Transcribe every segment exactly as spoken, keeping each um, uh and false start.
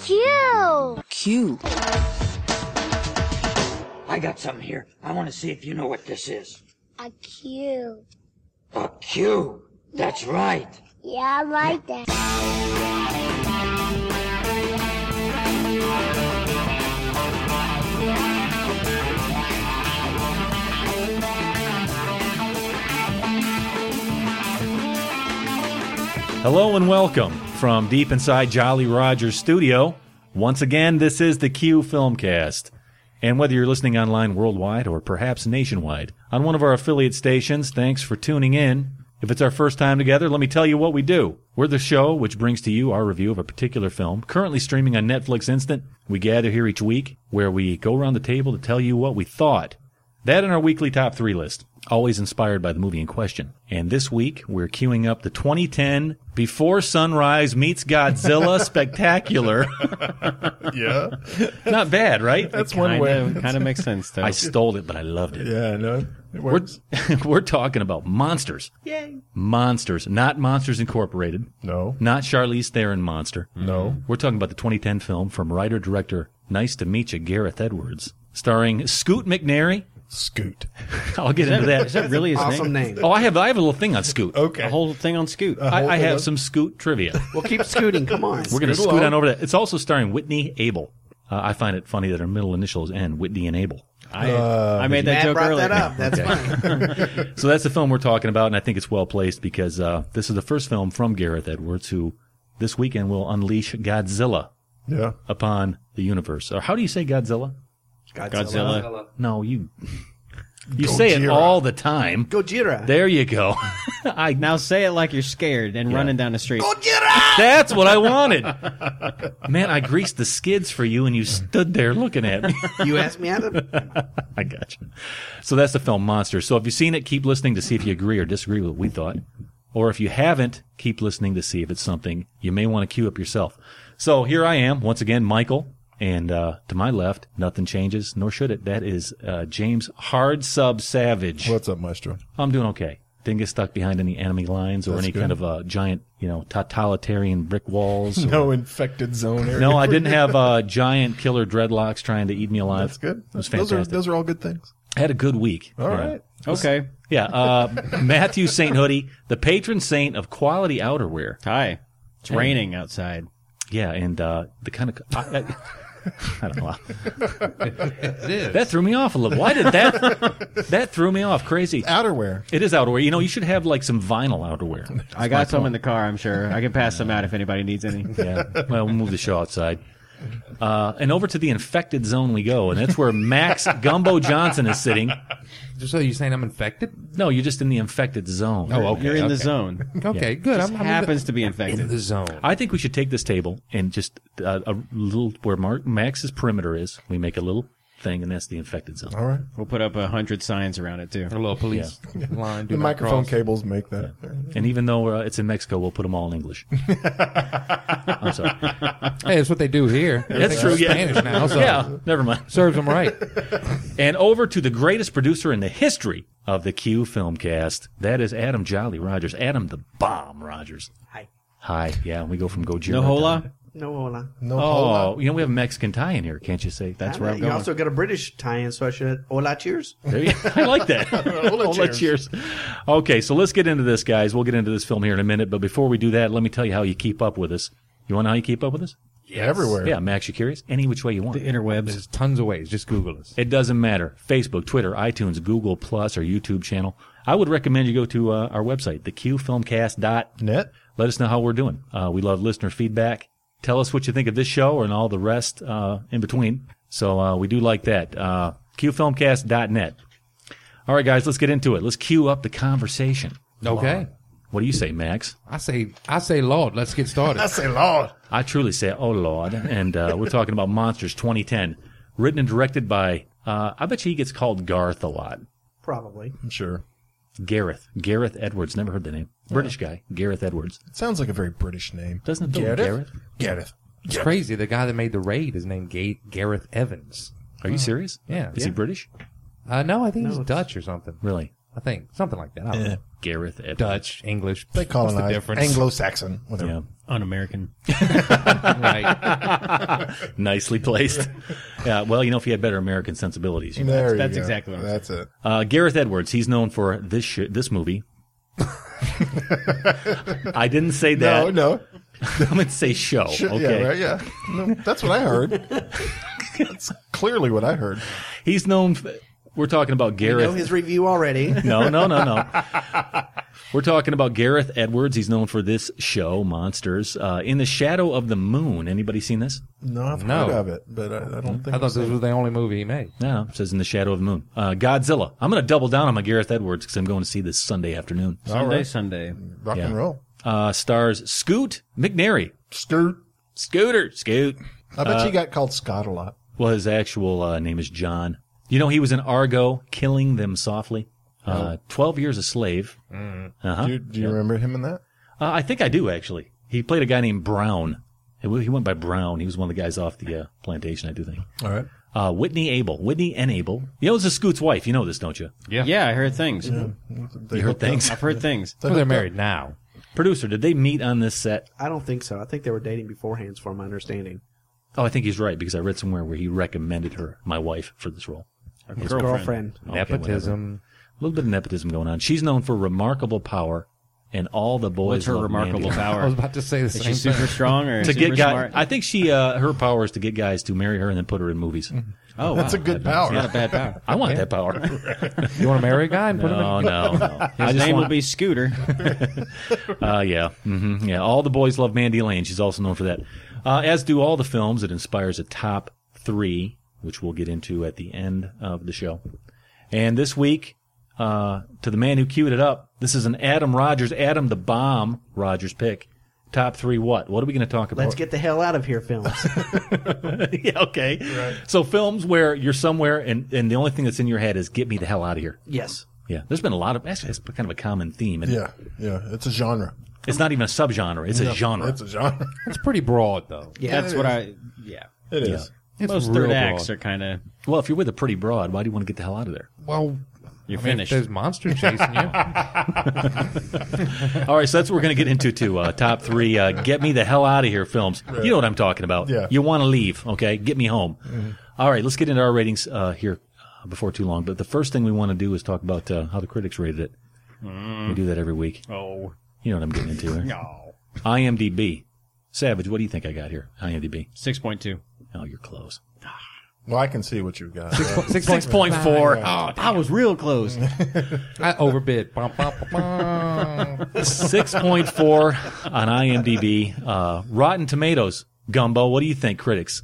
Q. Q. I got something here. I want to see if you know what this is. A Q. A Q. That's right. Yeah, I like that. Hello and welcome from deep inside Jolly Roger's studio. Once again, this is the Q Filmcast. And whether you're listening online worldwide or perhaps nationwide on one of our affiliate stations, thanks for tuning in. If it's our first time together, let me tell you what we do. We're the show which brings to you our review of a particular film, currently streaming on Netflix Instant. We gather here each week where we go around the table to tell you what we thought. That and our weekly top three list, always inspired by the movie in question. And this week, we're queuing up the twenty ten Before Sunrise Meets Godzilla Spectacular. Yeah. Not bad, right? That's one way. Kind of makes sense, though. I stole it, but I loved it. Yeah, no, it We're, works. we're talking about monsters. Yay. Monsters. Not Monsters Incorporated. No. Not Charlize Theron Monster. No. We're talking about the twenty ten film from writer-director Nice to Meet You, Gareth Edwards, starring Scoot McNairy. Scoot. I'll get into that. Is that really his Awesome name? name. Oh, I have I have a little thing on Scoot. Okay. A whole thing on Scoot. I, I have on- some Scoot trivia. We'll keep scooting. Come on. We're going to Scoot scoot along. on over that. It's also starring Whitney Abel. Uh, I find it funny that her middle initials end Whitney and Abel. I, Uh, I made that Matt joke brought earlier. that up. That's funny. So that's the film we're talking about, and I think it's well placed because uh, this is the first film from Gareth Edwards, who this weekend will unleash Godzilla Yeah. upon the universe. Or how do you say Godzilla? Godzilla. No, you you say it Gojira. all the time. Gojira. There you go. I Now say it like you're scared and running down the street. That's what I wanted. Man, I greased the skids for you, and you stood there looking at me. You asked me Adam. I got you. So that's the film Monster. So if you've seen it, keep listening to see if you agree or disagree with what we thought. Or if you haven't, keep listening to see if it's something you may want to queue up yourself. So here I am, once again, Michael. And uh, to my left, nothing changes, nor should it. That is uh, James Hard Sub Savage. What's up, Maestro? I'm doing okay. Didn't get stuck behind any enemy lines or That's any good. kind of uh, giant, you know, totalitarian brick walls. Or, No infected zone area. no, I didn't have uh, giant killer dreadlocks trying to eat me alive. That's good. It was those fantastic. are those are all good things. I had a good week. All Yeah. right. Okay. Yeah, uh, Matthew Saint Hoodie, the patron saint of quality outerwear. Hi. It's raining outside. Yeah, and uh, the kind of I, I, I don't know. That threw me off a little. Why did that? That threw me off. Crazy. Outerwear. It is outerwear. You know, you should have like some vinyl outerwear. I got some in the car, I'm sure. I can pass some out if anybody needs any. Yeah. Well, we'll move the show outside. Uh, and over to the infected zone we go, and that's where Max Gumbo Johnson is sitting. So you're saying I'm infected? No, you're just in the infected zone. Oh, okay. You're in the okay. zone. Okay, good. Just I'm, I'm happens to be in the, in infected. the zone. I think we should take this table and just uh, a little where Mark, Max's perimeter is. We make a little thing, and that's the infected zone. All right. We'll put up a hundred signs around it, too. A little police line. Do The not microphone cross. cables make that. And even though uh, it's in Mexico, we'll put them all in English. I'm sorry. Hey, that's what they do here. That's Everything's true. Yeah. Spanish now, so Yeah. Never mind. serves them right. And over to the greatest producer in the history of the Q Filmcast. That is Adam Jolly Rogers. Adam the Bomb Rogers. Hi. Hi. Yeah, we go from Gojira. No hola? No, hold on. No. Oh, you know we have a Mexican tie in here, can't you say? That's where I'm You going. also got a British tie-in, so I should. Hola, cheers. There you, I like that. Hola, Hola, cheers. cheers. Okay, so let's get into this, guys. We'll get into this film here in a minute, but before we do that, let me tell you how you keep up with us. You want to know how you keep up with us? Everywhere. Yeah, Max, you curious? Any which way you want. The interwebs. There's tons of ways. Just Google us. It doesn't matter. Facebook, Twitter, iTunes, Google Plus, our YouTube channel. I would recommend you go to uh, our website, the q filmcast dot net. Net. Let us know how we're doing. Uh, we love listener feedback. Tell us what you think of this show and all the rest uh, in between. So uh, we do like that. Uh, q filmcast dot net. All right, guys, let's get into it. Let's cue up the conversation. Okay. What do you say, Max? I say, I say, Lord, let's get started. I say, Lord. I truly say, oh, Lord. And uh, we're talking about Monsters twenty ten, written and directed by, uh, I bet you he gets called Garth a lot. Probably. I'm sure. Gareth. Gareth Edwards. Never heard the name. British guy. Gareth Edwards. It sounds like a very British name. Doesn't it? though? Gareth? Gareth? Gareth. It's crazy. The guy that made the raid is named Ga- Gareth Evans. Are you serious? Yeah. Is he British? Uh, no, I think he's No, it's- Dutch or something. Really? I think something like that. I don't Yeah. know. Gareth Edwards. Dutch, English. They What's the colonized difference? Anglo-Saxon, whatever. Yeah. Un-American. Right. Nicely placed. Yeah, well, you know, if he had better American sensibilities. you know. There you that's go. exactly what I'm That's it. Uh, Gareth Edwards, he's known for this sh- this movie. I didn't say that. No, no. I'm going to say show. Shit, Okay. Yeah, right, yeah. No, that's what I heard. That's clearly what I heard. He's known. f we're talking about You Gareth. know his review already. No, no, no, no. We're talking about Gareth Edwards. He's known for this show, Monsters. Uh, In the Shadow of the Moon. Anybody seen this? No, I've No. heard of it, but I, I don't think I thought I've this seen was the only movie he made. No, it says In the Shadow of the Moon. Uh, Godzilla. I'm going to double down on my Gareth Edwards because I'm going to see this Sunday afternoon. it. All Sunday, right. Sunday. Rock Yeah. and roll. Uh, stars Scoot McNairy. Skirt. Scooter. Scoot. I bet you got called Scott a lot. Well, his actual uh, name is John. You know, he was in Argo, Killing Them Softly. Uh, twelve Years a Slave. Uh-huh. Do you, do you remember him in that? Uh, I think I do, actually. He played a guy named Brown. He w- he went by Brown. He was one of the guys off the uh, plantation, I do think. All right. Uh, Whitney Abel. Whitney and Abel. You know, this is Scoot's wife. You know this, don't you? Yeah. Yeah, I heard things. They You heard hooked up. things. I've heard things. They Well, they're hooked up. married now. Producer, did they meet on this set? I don't think so. I think they were dating beforehand, from my understanding. Oh, I think he's right, because I read somewhere where he recommended her, my wife, for this role. His girlfriend. girlfriend. Okay, Nepotism. A little bit of nepotism going on. She's known for remarkable power, and all the boys What's her love remarkable Mandy. I power? was about to say the Is same she thing. super strong or To super get guys, smart? I think she, uh, her power is to get guys to marry her and then put her in movies. oh, That's wow. a good Not power. a bad power. I want that power. You want to marry a guy and put him No, in? no, no. I His just name want, will be Scooter. Uh, yeah, hmm yeah. All the boys love Mandy Lane. She's also known for that. Uh, as do all the films. It inspires a top three, which we'll get into at the end of the show. And this week, uh, to the man who queued it up, this is an Adam Rogers, Adam the Bomb Rogers pick. Top three what? What are we going to talk about? Let's get the hell out of here, films. yeah, okay. So films where you're somewhere and, and the only thing that's in your head is get me the hell out of here. Yes. Yeah. There's been a lot of, actually, it's kind of a common theme. And Yeah, yeah. It's a genre. It's not even a subgenre. It's a No, genre. It's a genre. It's pretty broad, though. Yeah. That's what I. Yeah. It Yeah. is. It's Most real third acts broad. are kind of. Well, if you're with a pretty broad, why do you want to get the hell out of there? Well, You're I mean, finished. There's monsters chasing you. All right, so that's what we're going to get into, too. Uh, top three, uh, get me the hell out of here films. You know what I'm talking about. Yeah. You want to leave, okay? Get me home. All right, let's get into our ratings uh, here uh, before too long. But the first thing we want to do is talk about uh, how the critics rated it. We do that every week. Oh. You know what I'm getting into here. No. IMDb. Savage, what do you think I got here? IMDb. six point two. Oh, you're close. Well, I can see what you've got. Six six point four. Oh, I was real close. I overbid. Bum, bum, bum, bum. six point four on IMDb. Uh, Rotten Tomatoes. Gumbo, what do you think, critics?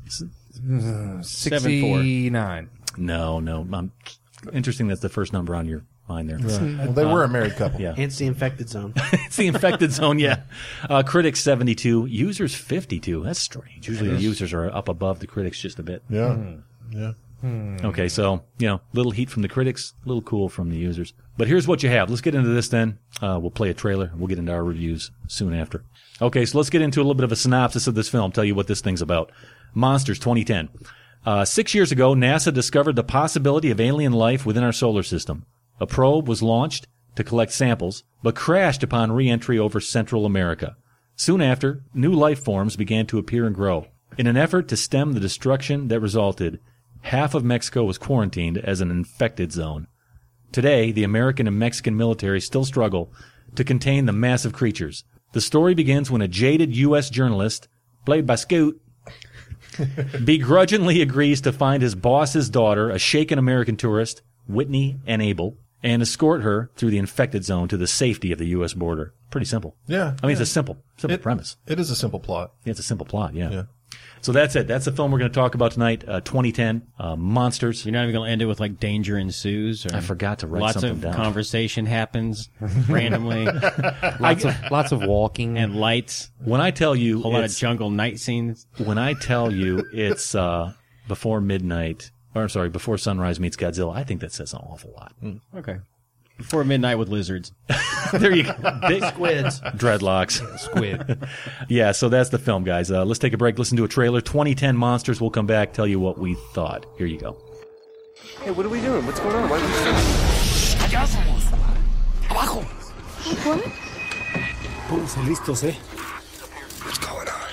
sixty-nine. No, no. Um, interesting that's the first number on your mind there. Well, they were a married couple. Yeah. And it's the infected zone. It's the infected zone, yeah. Uh, critics seventy-two, users fifty-two. That's strange. Usually the users are up above the critics just a bit. Yeah. Yeah. Okay, so, you know, little heat from the critics, little cool from the users. But here's what you have. Let's get into this then. Uh, we'll play a trailer. We'll get into our reviews soon after. Okay, so let's get into a little bit of a synopsis of this film, tell you what this thing's about. Monsters, twenty ten. Uh, six years ago, NASA discovered the possibility of alien life within our solar system. A probe was launched to collect samples, but crashed upon re-entry over Central America. Soon after, new life forms began to appear and grow. In an effort to stem the destruction that resulted, half of Mexico was quarantined as an infected zone. Today, the American and Mexican military still struggle to contain the massive creatures. The story begins when a jaded U S journalist, played by Scoot, begrudgingly agrees to find his boss's daughter, a shaken American tourist, Whitney and Abel, and escort her through the infected zone to the safety of the U S border. Pretty simple. Yeah. I mean, it's a simple, simple It- premise. It is a simple plot. It's a simple plot, yeah. Yeah. So that's it. That's the film we're going to talk about tonight, uh, twenty ten, uh, Monsters. You're not even going to end it with like danger ensues. Or I forgot to write lots something of down. conversation happens randomly Lots of lots of walking. and lights. When I tell you, A whole lot of it's- jungle night scenes. when I tell you it's uh, before midnight, or I'm sorry, before sunrise meets Godzilla, I think that says an awful lot. Okay. Before midnight with lizards. There you go. Big Squids. dreadlocks. squid. Yeah, so that's the film, guys. Uh, let's take a break, listen to a trailer. twenty ten Monsters. We'll come back, tell you what we thought. Here you go. Hey, what are we doing? What's going on? Why are we What? Pónganse listos, eh. What's going on?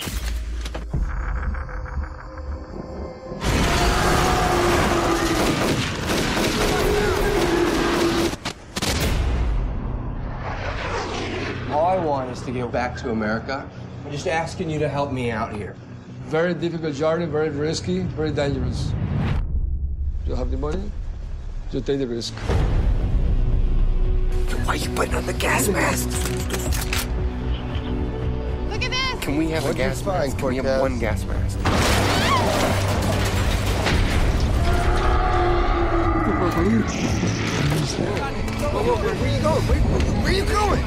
All I want is to get back to America. I'm just asking you to help me out here. Very difficult journey, very risky, very dangerous. You have the money, you take the risk. Why are you putting on the gas mask? Look at this! Can we have a gas mask? Can we have one gas mask? Whoa, whoa, where, where are you going? Where, where, where are you going?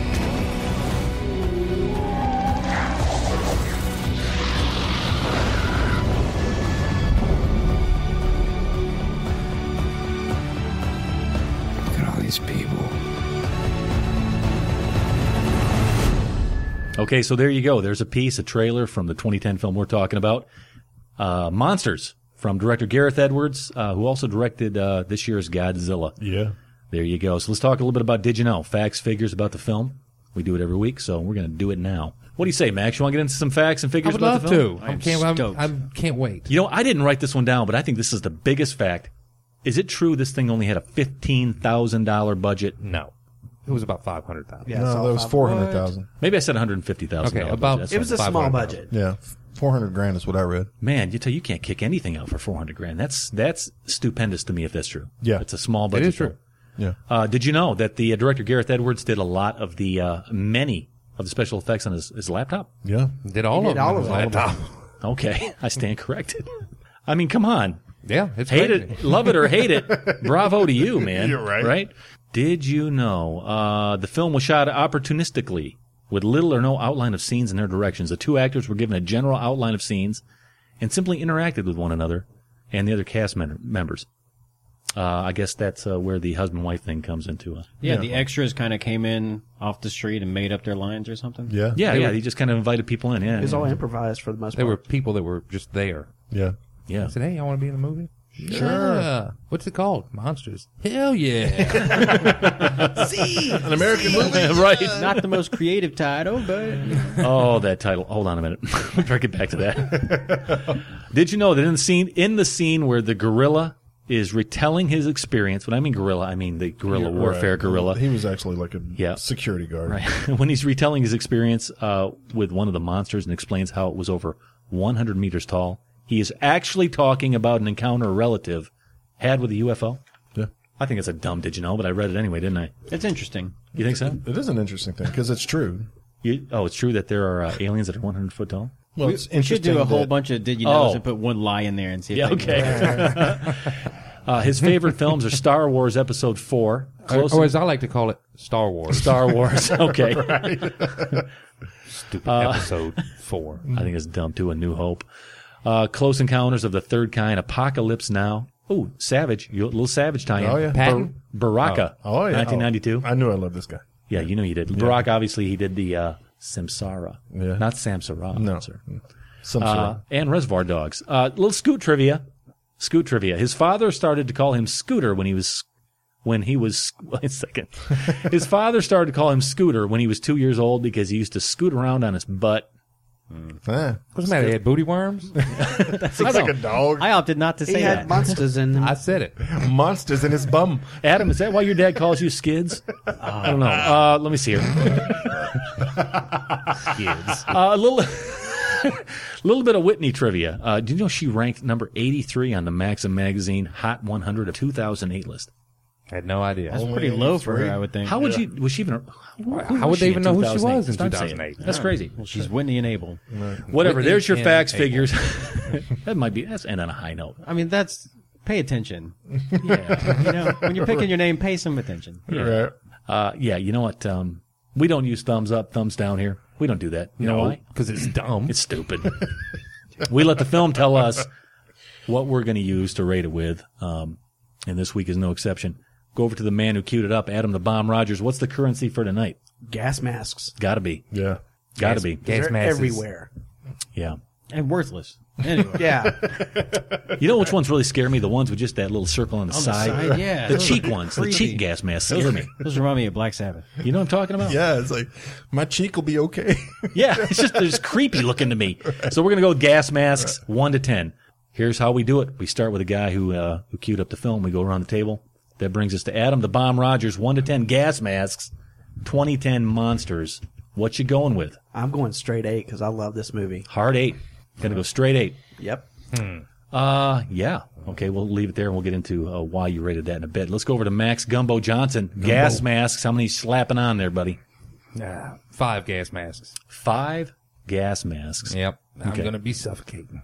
Look at all these people. Okay, so there you go. There's a piece, a trailer from the twenty ten film we're talking about. Uh, Monsters from director Gareth Edwards, uh, who also directed uh, this year's Godzilla. Yeah. There you go. So let's talk a little bit about Did You Know? Facts, figures about the film. We do it every week, so we're going to do it now. What do you say, Max? You want to get into some facts and I figures would about love the film? to. I can't, I'm, I'm, can't wait. You know, I didn't write this one down, but I think this is the biggest fact. Is it true this thing only had a fifteen thousand dollars budget? No. It was about five hundred thousand dollars. Yeah, No, that was four hundred thousand. Maybe I said one hundred fifty thousand dollars. Okay, about- budget. It was a five small hundred budget. Yeah, four hundred grand is what I read. Man, you tell you can't kick anything out for four hundred grand. That's that's stupendous to me if that's true. Yeah. It's a small budget. It is true. film. Yeah. Uh, did you know that the uh, director Gareth Edwards did a lot of the uh, many of the special effects on his, his laptop? Yeah. Did all He of did them. all on of his them. laptop. Okay, I stand corrected. I mean, come on. Yeah, it's Hate crazy. it, love it or hate it. Bravo to you, man. You're right. Right? Did you know uh, the film was shot opportunistically with little or no outline of scenes in their directions? The two actors were given a general outline of scenes and simply interacted with one another and the other cast men- members. Uh, I guess that's uh, where the husband-wife thing comes into us. Yeah, Yeah. the extras kind of came in off the street and made up their lines or something. Yeah. Yeah, They yeah. were- He just kind of invited people in. Yeah, It was yeah. all improvised for the most There part. were people that were just there. Yeah. yeah. I said, hey, I want to be in the movie. Sure. Yeah. What's it called? Monsters. Hell yeah. An American movie. right. Not the most creative title, but Oh, that title. Hold on a minute. We'll try to get back to that. Did you know that in the scene, in the scene where the gorilla is retelling his experience, when I mean gorilla, I mean the guerrilla Yeah, warfare right. gorilla. He was actually like a Yeah. security guard. Right. When he's retelling his experience uh, with one of the monsters and explains how it was over one hundred meters tall, he is actually talking about an encounter a relative had with a U F O. Yeah. I think it's a dumb did you know, but I read it anyway, didn't I? it's interesting. You think so? It is an interesting thing because it's true. You, oh, it's true that there are uh, aliens that are one hundred foot tall? Well, We, it's we should do interesting a whole that- bunch of did you knows Oh. and put one lie in there and see if Yeah, they can- okay. uh, his favorite films are Star Wars Episode four. or, Close or as I like to call it, Star Wars. Star Wars. Okay. Stupid episode four. I think it's dumb too. A New Hope. Uh, Close Encounters of the Third Kind. Apocalypse Now. Ooh, Savage. You, little Savage tie-in. Oh, yeah. Patton? Bar- Baraka. Oh, yeah. nineteen ninety-two. Oh, I knew I loved this guy. Yeah, you know you did. Baraka, obviously, he did the uh, Samsara. Yeah. Not Samsara. No. Sir. Some Uh, sort. and Reservoir Dogs. Uh, little Scoot trivia. Scoot trivia. His father started to call him Scooter when he was, when he was, wait a second. His father started to call him Scooter when he was two years old because he used to scoot around on his butt. Ah. What's the matter? He had booty worms? Looks like a dog. I opted not to He say had that. monsters in him. I said it. Monsters in his bum. Adam, is that why your dad calls you Skids? I don't know. Uh, let me see here. Kids. Uh, a little, little bit of Whitney trivia. Uh, do you know she ranked number eighty-three on the Maxim magazine Hot one hundred of two thousand eight list? I had no idea. That's pretty low for her, I would think. How would you? Was she even? Who, who How was would they she even in know who she two thousand eight? was in Stop two saying thousand eight? it. That's crazy. Well, she's Whitney and Abel. Whatever. Whitney There's your and facts, Abel. figures. That might be. That's end on a high note. I mean, that's pay attention. Yeah, you know, when you're picking your name, pay some attention. Right. Uh, yeah. You know what? Um, we don't use thumbs up, thumbs down here. We don't do that. You know why? Because it's dumb. It's stupid. We let the film tell us what we're going to use to rate it with. Um, and this week is no exception. Go over to the man who queued it up, Adam the Bomb Rogers. What's the currency for tonight? Gas masks. Gotta be. Yeah. Gotta Gas- be. gas They're masses. everywhere. Yeah. And worthless. Anyway. Yeah. You know which ones really scare me? The ones with just that little circle on the On the side. side, yeah. The Those cheek are ones. The creepy. cheek gas masks scare me. Those remind me of Black Sabbath. You know what I'm talking about? Yeah, it's like my cheek will be okay. Yeah, it's just there's creepy looking to me. So we're gonna go with gas masks, one to ten. Here's how we do it. We start with a guy who uh, who queued up the film. We go around the table. That brings us to Adam the Bomb Rogers, one to ten gas masks, twenty ten monsters. What you going with? I'm going straight eight because I love this movie. Hard eight. Gonna go straight eight. Yep. Hmm. Uh, yeah. Okay, we'll leave it there and we'll get into uh, why you rated that in a bit. Let's go over to Max Gumbo Johnson. Gumbo. Gas masks. How many you slapping on there, buddy? Nah, five gas masks. Five gas masks. Yep. I'm Okay. going to be suffocating.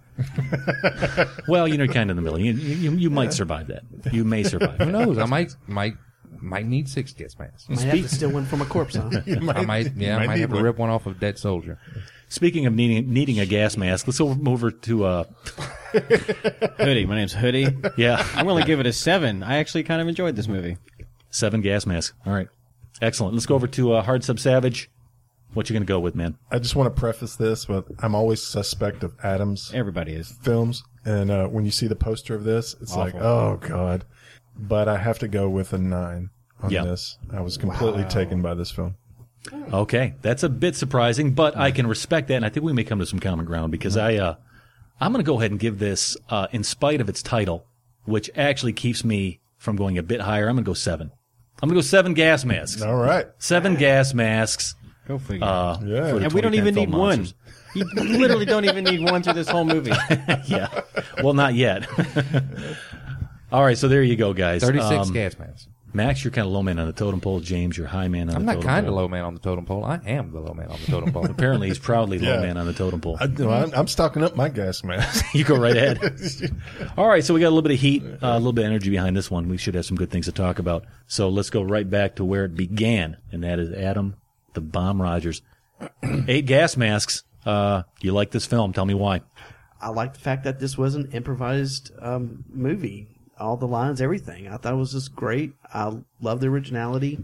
Well, you know, kind of in the middle. You, you, you might survive that. You may survive. Who knows? I might might might need six gas masks. Might have to steal one from a corpse, huh? I might, yeah, I might have to one. rip one off of a dead soldier. Speaking of needing needing a gas mask, let's over, move over to uh, Hoodie. My name's Hoodie. yeah, I'm going to give it a seven. I actually kind of enjoyed this movie. seven gas masks. All right, excellent. Let's go over to uh, Hard Sub Savage. What you gonna go with, man? I just want to preface this with I'm always suspect of Adam's Everybody is. films, and uh, when you see the poster of this, it's like, oh god. But I have to go with a nine on Yeah. this. I was completely taken by this film. Okay, that's a bit surprising, but I can respect that, and I think we may come to some common ground because I, uh, I'm going to go ahead and give this, uh, in spite of its title, which actually keeps me from going a bit higher. I'm going to go seven. I'm going to go seven gas masks. All right. Seven gas masks. Go figure. Uh, Yeah. for the And we don't twenty ten even film need one. monsters. You literally don't even need one through this whole movie. Yeah. Well, not yet. All right, so there you go, guys. thirty-six Um, gas masks. Max, you're kind of low man on the totem pole. James, you're high man on I'm the not totem kind of pole. low man on the totem pole. I am the low man on the totem pole. Apparently, he's proudly low Yeah. man on the totem pole. I, no, I'm, I'm stocking up my gas mask. You go right ahead. All right, so we got a little bit of heat, uh, a little bit of energy behind this one. We should have some good things to talk about. So let's go right back to where it began, and that is Adam the Bomb Rogers. Eight gas masks. Uh, you like this film? Tell me why. I like the fact that this was an improvised um, movie. All the lines, everything. I thought it was just great. I love the originality.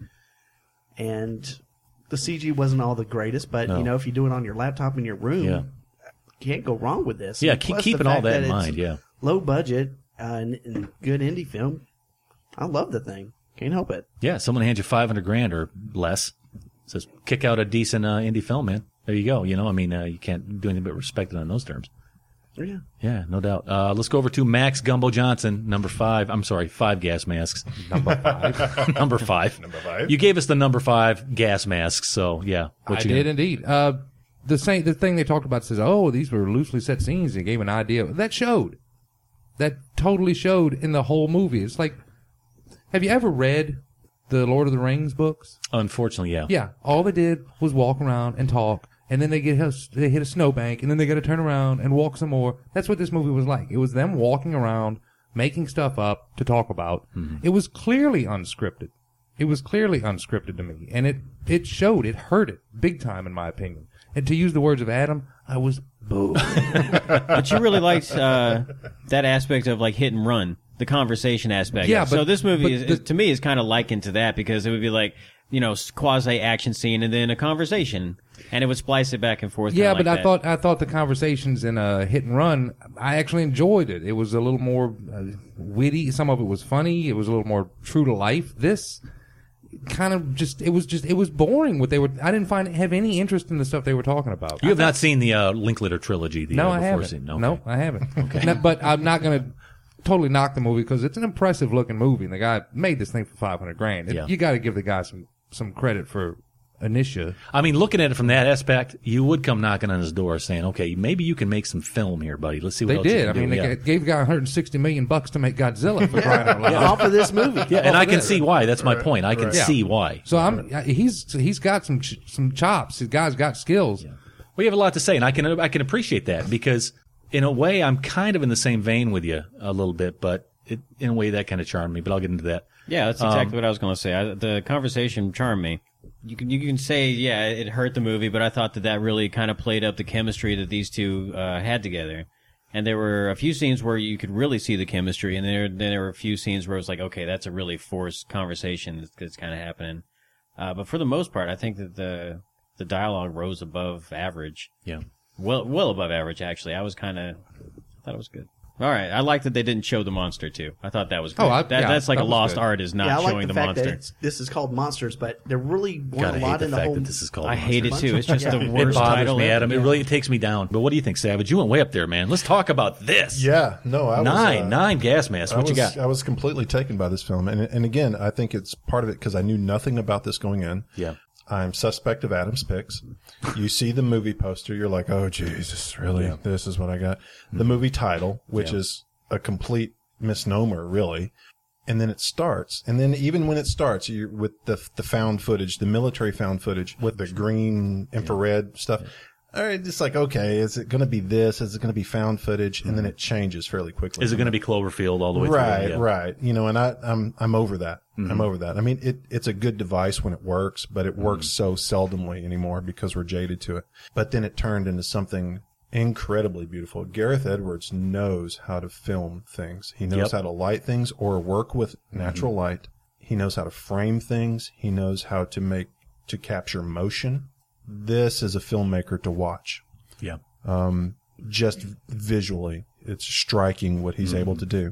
And the C G wasn't all the greatest, but, No. you know, if you do it on your laptop in your room, Yeah. you can't go wrong with this. Yeah, And keep- plus keeping the all fact that in it's mind, yeah. Low budget uh, and, and good indie film. I love the thing. Can't help it. Yeah, someone hands you five hundred grand or less. Says, kick out a decent uh, indie film, man. There you go. You know, I mean, uh, you can't do anything but respect it on those terms. Yeah. Yeah, no doubt. Uh, let's go over to Max Gumbo Johnson, number five. I'm sorry, five gas masks. Number five. number five. Number five. You gave us the number five gas masks, so yeah. What I you did gonna- indeed. Uh, the same, the thing they talked about says, oh, these were loosely set scenes. They gave an idea. That showed. That totally showed in the whole movie. It's like, have you ever read the Lord of the Rings books? Unfortunately, yeah. Yeah. All they did was walk around and talk, and then they get they hit a snowbank, and then they got to turn around and walk some more. That's what this movie was like. It was them walking around, making stuff up to talk about. Mm-hmm. It was clearly unscripted. It was clearly unscripted to me, and it it showed. It hurt it big time, in my opinion. And to use the words of Adam, I was boo. But you really liked uh, that aspect of like hit and run, the conversation aspect. Yeah, so but- this movie but is, the- is to me is kind of likened to that because it would be like you know quasi action scene and then a conversation, and it would splice it back and forth. Yeah, kinda but like I that. thought I thought the conversations in a hit and run, I actually enjoyed it. It was a little more uh, witty. Some of it was funny. It was a little more true to life. This kind of just it was just it was boring. What they were, I didn't find have any interest in the stuff they were talking about. You have not seen the uh, Linklater trilogy, the No, uh, I before haven't. scene. Okay. No, I haven't. Okay. No, but I'm not going to totally knock the movie because it's an impressive looking movie, and the guy made this thing for five hundred grand. Yeah. You got to give the guy some some credit for Initia. I mean, looking at it from that aspect, you would come knocking on his door saying, okay, maybe you can make some film here, buddy. Let's see what They else you did. can I mean, do. they yeah. ga- gave the guy one hundred sixty million bucks to make Godzilla for crying out loud. Yeah, off of this movie. Yeah, and Oh, I can this. see why. That's my point. I can Right. see why. So I'm he's he's got some ch- some chops. His guy's got skills. We have a lot to say, and I can I can appreciate that because in a way I'm kind of in the same vein with you a little bit, but it, in a way that kind of charmed me. But I'll get into that. Yeah, that's exactly what I was going to say. I, the conversation charmed me. You can you can say yeah, it hurt the movie, but I thought that that really kind of played up the chemistry that these two uh, had together. And there were a few scenes where you could really see the chemistry, and there then there were a few scenes where it was like, okay, that's a really forced conversation that's, that's kind of happening. Uh, but for the most part, I think that the the dialogue rose above average. Yeah. Well, well above average actually. I was kind of thought it was good. All right, I like that they didn't show the monster too. I thought that was good. Oh, I- that, yeah, that's like that a was lost good. art is not yeah, I like showing the, the, fact monster. that it's, this is called Monsters, but there really weren't Gotta a hate lot the in the fact whole. that this is called I hate it Monsters. too. It's just Yeah. the It worst bothers title me, ever. Adam. It really takes me down. But what do you think, Savage? You went way up there, man. Let's talk about this. Yeah, no, I nine, was, uh, nine gas masks. I What was, you got? I was completely taken by this film, and and again, I think it's part of it because I knew nothing about this going in. Yeah. I'm suspect of Adam's picks. You see the movie poster, you're like, oh Jesus, really? Yeah. This is what I got. The movie title, which Yeah. is a complete misnomer, really. And then it starts, and then even when it starts, you with the the found footage, the military found footage with the green infrared stuff. All right, it's like, okay, is it going to be this? Is it going to be found footage? And then it changes fairly quickly. Is it going to be Cloverfield all the way Right, through? Yeah. right. You know, and I, I'm, I'm over that. Mm-hmm. I'm over that. I mean, it, it's a good device when it works, but it works so seldomly anymore because we're jaded to it. But then it turned into something incredibly beautiful. Gareth Edwards knows how to film things. He knows Yep. how to light things or work with natural mm-hmm. light. He knows how to frame things. He knows how to make, to capture motion. This is a filmmaker to watch. Yeah. Um, just visually, it's striking what he's mm-hmm. able to do.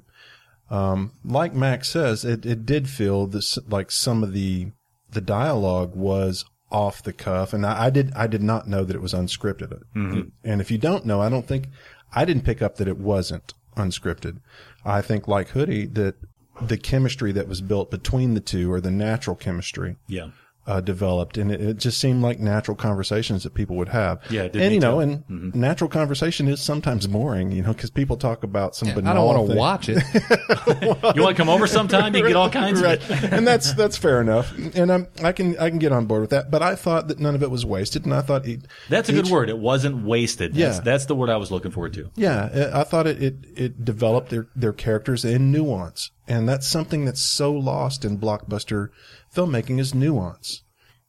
Um, like Max says, it, it did feel this, like some of the, the dialogue was off the cuff. And I, I did, I did not know that it was unscripted. Mm-hmm. And if you don't know, I don't think, I didn't pick up that it wasn't unscripted. I think like Hoodie, that the chemistry that was built between the two, or the natural chemistry. Yeah. Uh, developed, and it, it just seemed like natural conversations that people would have. Yeah, it did and me you know, too. and Mm-hmm. natural conversation is sometimes boring, you know, because people talk about some Yeah, banal I don't want to thing. watch it. You want to come over sometime? You can get all kinds right. of it. And that's that's fair enough, and I'm, I can I can get on board with that. But I thought that none of it was wasted, and I thought it, That's a each, good word. It wasn't wasted. That's, Yeah. that's the word I was looking for too. Yeah, I thought it, it it developed their their characters in nuance, and that's something that's so lost in blockbuster filmmaking is nuance.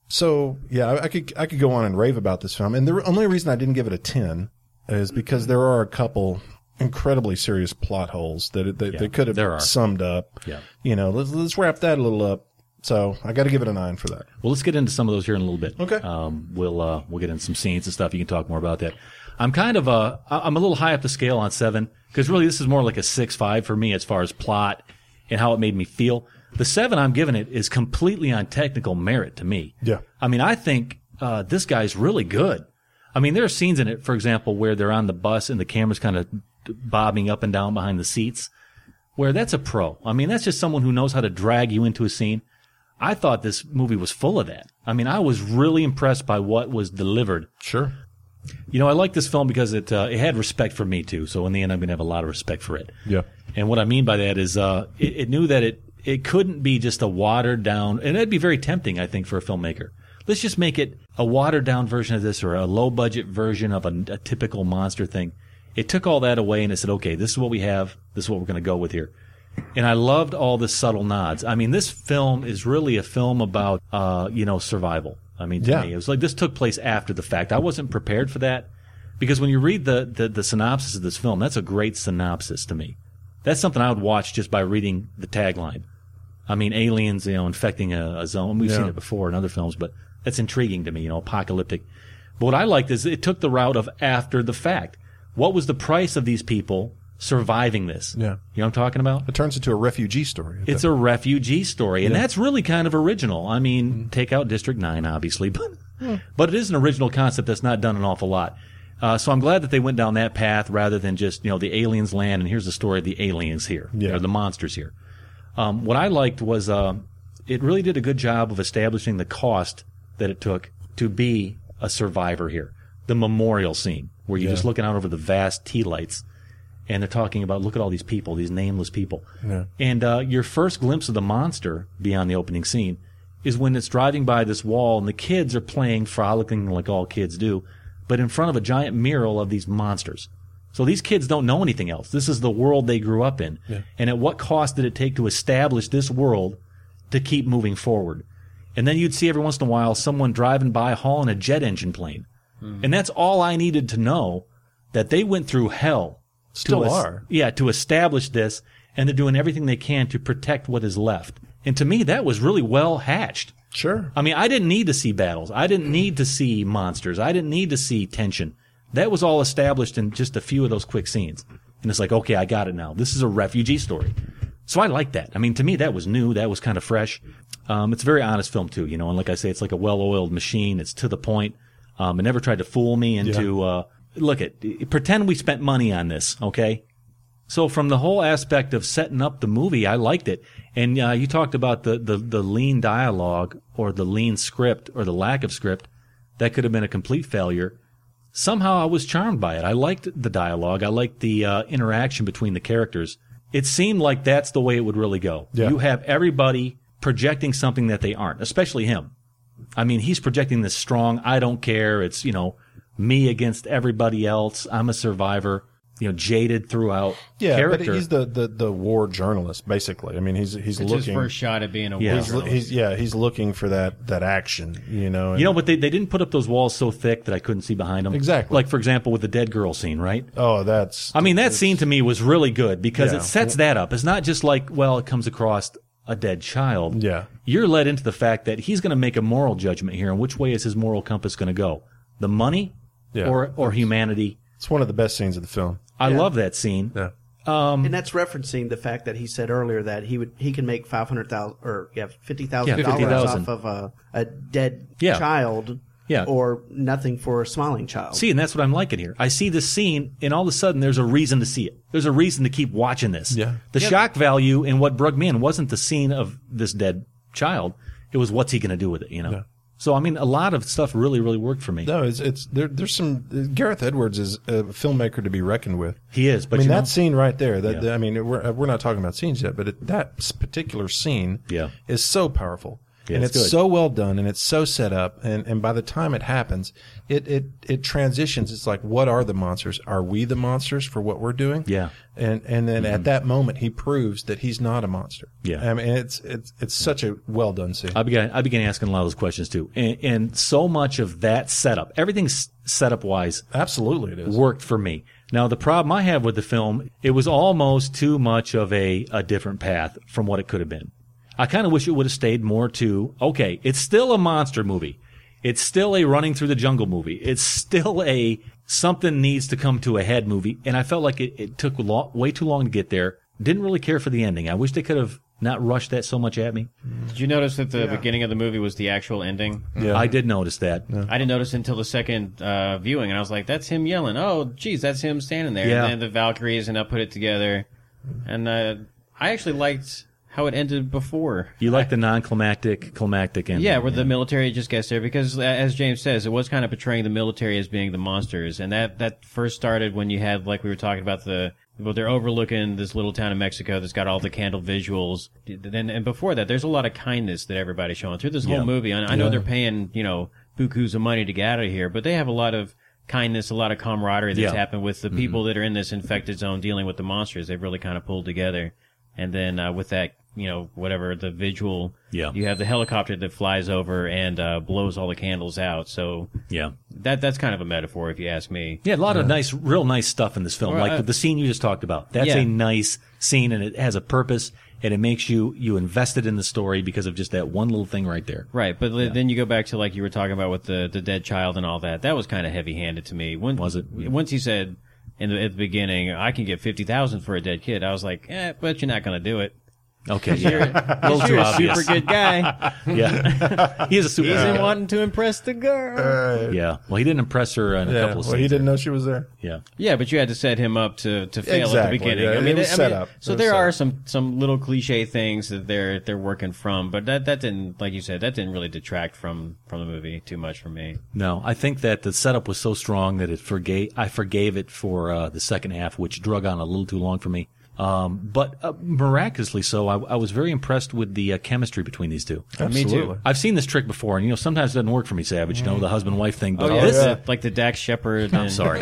So yeah, I, I could I could go on and rave about this film, and the only reason I didn't give it a ten is because there are a couple incredibly serious plot holes that it, that Yeah, they could there are. have summed up. Yeah. You know, let's let's wrap that a little up. So I got to give it a nine for that. Well, let's get into some of those here in a little bit. Okay. Um, we'll uh, we'll get into some scenes and stuff. You can talk more about that. I'm kind of uh, I'm a little high up the scale on seven because really this is more like a six five for me as far as plot and how it made me feel. The seven I'm giving it is completely on technical merit to me. Yeah. I mean, I think uh, this guy's really good. I mean, there are scenes in it, for example, where they're on the bus and the camera's kind of bobbing up and down behind the seats, where that's a pro. I mean, that's just someone who knows how to drag you into a scene. I thought this movie was full of that. I mean, I was really impressed by what was delivered. Sure. You know, I like this film because it uh, it had respect for me, too. So in the end, I'm going to have a lot of respect for it. Yeah. And what I mean by that is uh, it, it knew that it, it couldn't be just a watered down, and that'd be very tempting, I think, for a filmmaker. Let's just make it a watered down version of this or a low budget version of a, a typical monster thing. It took all that away and it said, okay, this is what we have. This is what we're going to go with here. And I loved all the subtle nods. I mean, this film is really a film about, uh, you know, survival. I mean, to Yeah. me, it was like this took place after the fact. I wasn't prepared for that because when you read the, the, the synopsis of this film, that's a great synopsis to me. That's something I would watch just by reading the tagline. I mean, aliens, you know, infecting a, a zone. We've Yeah. seen it before in other films, but that's intriguing to me, you know, apocalyptic. But what I liked is it took the route of after the fact. What was the price of these people surviving this? Yeah. You know what I'm talking about? It turns into a refugee story. It's a refugee story, and Yeah. that's really kind of original. I mean, Mm-hmm. take out District nine, obviously, but but it is an original concept that's not done an awful lot. Uh, so I'm glad that they went down that path rather than just, you know, the aliens land, and here's the story of the aliens here, Yeah. or the monsters here. Um, what I liked was uh, it really did a good job of establishing the cost that it took to be a survivor here. The memorial scene, where you're Yeah. just looking out over the vast tea lights, and they're talking about, look at all these people, these nameless people. Yeah. And uh, your first glimpse of the monster beyond the opening scene is when it's driving by this wall, and the kids are playing, frolicking like all kids do, but in front of a giant mural of these monsters. So these kids don't know anything else. This is the world they grew up in. Yeah. And at what cost did it take to establish this world to keep moving forward? And then you'd see every once in a while someone driving by hauling a jet engine plane. Mm. And that's all I needed to know, that they went through hell. Still to es- are. Yeah, to establish this, and they're doing everything they can to protect what is left. And to me, that was really well hatched. Sure. I mean, I didn't need to see battles. I didn't need to see monsters. I didn't need to see tension. That was all established in just a few of those quick scenes. And it's like, okay, I got it now. This is a refugee story. So I like that. I mean, to me, that was new. That was kind of fresh. Um, it's a very honest film, too, you know. And like I say, it's like a well-oiled machine. It's to the point. Um, it never tried to fool me into, yeah. uh, look at, pretend we spent money on this, okay? So from the whole aspect of setting up the movie, I liked it. And uh, you talked about the, the, the lean dialogue or the lean script or the lack of script. That could have been a complete failure. Somehow I was charmed by it. I liked the dialogue. I liked the uh, interaction between the characters. It seemed like that's the way it would really go. Yeah. You have everybody projecting something that they aren't, especially him. I mean, he's projecting this strong, I don't care, it's, you know, me against everybody else, I'm a survivor, you know, jaded throughout yeah, character. But he's the, the, the war journalist, basically. I mean, he's he's it's looking... his first shot at being a yeah. war he's, journalist. He's, yeah, he's looking for that, that action, you know. And, you know, but they, they didn't put up those walls so thick that I couldn't see behind them. Exactly. Like, for example, with the dead girl scene, right? Oh, that's... I mean, that scene to me was really good because yeah. it sets that up. It's not just like, well, it comes across a dead child. Yeah. You're led into the fact that he's going to make a moral judgment here, and which way is his moral compass going to go? The money yeah. or or humanity? It's one of the best scenes of the film. I Yeah. love that scene. Yeah. Um, and that's referencing the fact that he said earlier that he would he can make five hundred thousand or yeah fifty thousand Yeah, dollars fifty thousand off of a, a dead Yeah. child, Yeah. or nothing for a smiling child. See, and that's what I'm liking here. I see this scene, and all of a sudden, there's a reason to see it. There's a reason to keep watching this. Yeah. The Yep. shock value in what brought me in wasn't the scene of this dead child. It was what's he going to do with it, you know? Yeah. So, I mean, a lot of stuff really, really worked for me. No, it's it's there. There's some. Gareth Edwards is a filmmaker to be reckoned with. He is, but I mean you that know, scene right there. That Yeah. I mean, we're we're not talking about scenes yet, but it, that particular scene Yeah. is so powerful. Yeah, and it's it's good. so well done, and it's so set up, and, and by the time it happens, it, it, it transitions. It's like, what are the monsters? Are we the monsters for what we're doing? Yeah. And and then at that moment, he proves that he's not a monster. Yeah. I mean, it's it's it's such a well done scene. I began, I began asking a lot of those questions too. And, and so much of that setup, everything setup wise, Absolutely, it is. worked for me. Now, the problem I have with the film, it was almost too much of a, a different path from what it could have been. I kind of wish it would have stayed more to, okay, it's still a monster movie. It's still a running through the jungle movie. It's still a something needs to come to a head movie. And I felt like it, it took lo- way too long to get there. Didn't really care for the ending. I wish they could have not rushed that so much at me. Did you notice that the yeah. beginning of the movie was the actual ending? Yeah. I did notice that. Yeah. I didn't notice until the second uh, viewing, and I was like, that's him yelling. Oh, geez, that's him standing there. Yeah. And then the Valkyries, and I put it together. And uh, I actually liked how it ended before. You like the non-climactic, climactic ending. Yeah, where the military just gets there, because as James says, it was kind of portraying the military as being the monsters, and that, that first started when you had, like we were talking about, the well, they're overlooking this little town in Mexico that's got all the candle visuals. And, and before that, there's a lot of kindness that everybody's showing through this whole Yeah. movie. I, I know Yeah. they're paying, you know, bukus of money to get out of here, but they have a lot of kindness, a lot of camaraderie that's Yeah. happened with the people that are in this infected zone dealing with the monsters. They've really kind of pulled together. And then uh, with that, you know, whatever, the visual, Yeah. you have the helicopter that flies over and uh, blows all the candles out. So Yeah. that that's kind of a metaphor, if you ask me. Yeah, a lot of nice, real nice stuff in this film. Well, like uh, the scene you just talked about. That's yeah. a nice scene, and it has a purpose, and it makes you, you invested in the story because of just that one little thing right there. Right, but yeah. then you go back to like you were talking about with the, the dead child and all that. That was kind of heavy-handed to me. When, Was it? Once he said in the, at the beginning, I can get fifty thousand for a dead kid, I was like, eh, but you're not going to do it. Okay, yeah. a little too You're a obvious. super good guy. Yeah. He is a super He's good in guy. wanting to impress the girl. Uh, Yeah. Well, he didn't impress her in a yeah. couple of Well, scenes. he didn't there. know she was there. Yeah. Yeah, but you had to set him up to, to fail Exactly, at the beginning. yeah, I mean, it was I set mean, up. So It was there set are up. some some little cliche things that they're they're working from, but that that didn't, like you said, that didn't really detract from from the movie too much for me. No, I think that the setup was so strong that it forgave. I forgave it for uh, the second half, which drug on a little too long for me. Um, but uh, miraculously so, I, I was very impressed with the uh, chemistry between these two. Absolutely. I've seen this trick before, and you know sometimes it doesn't work for me, Savage. You know the husband-wife thing. But Oh yeah, this, the- like the Dax Shepard. I'm and- sorry,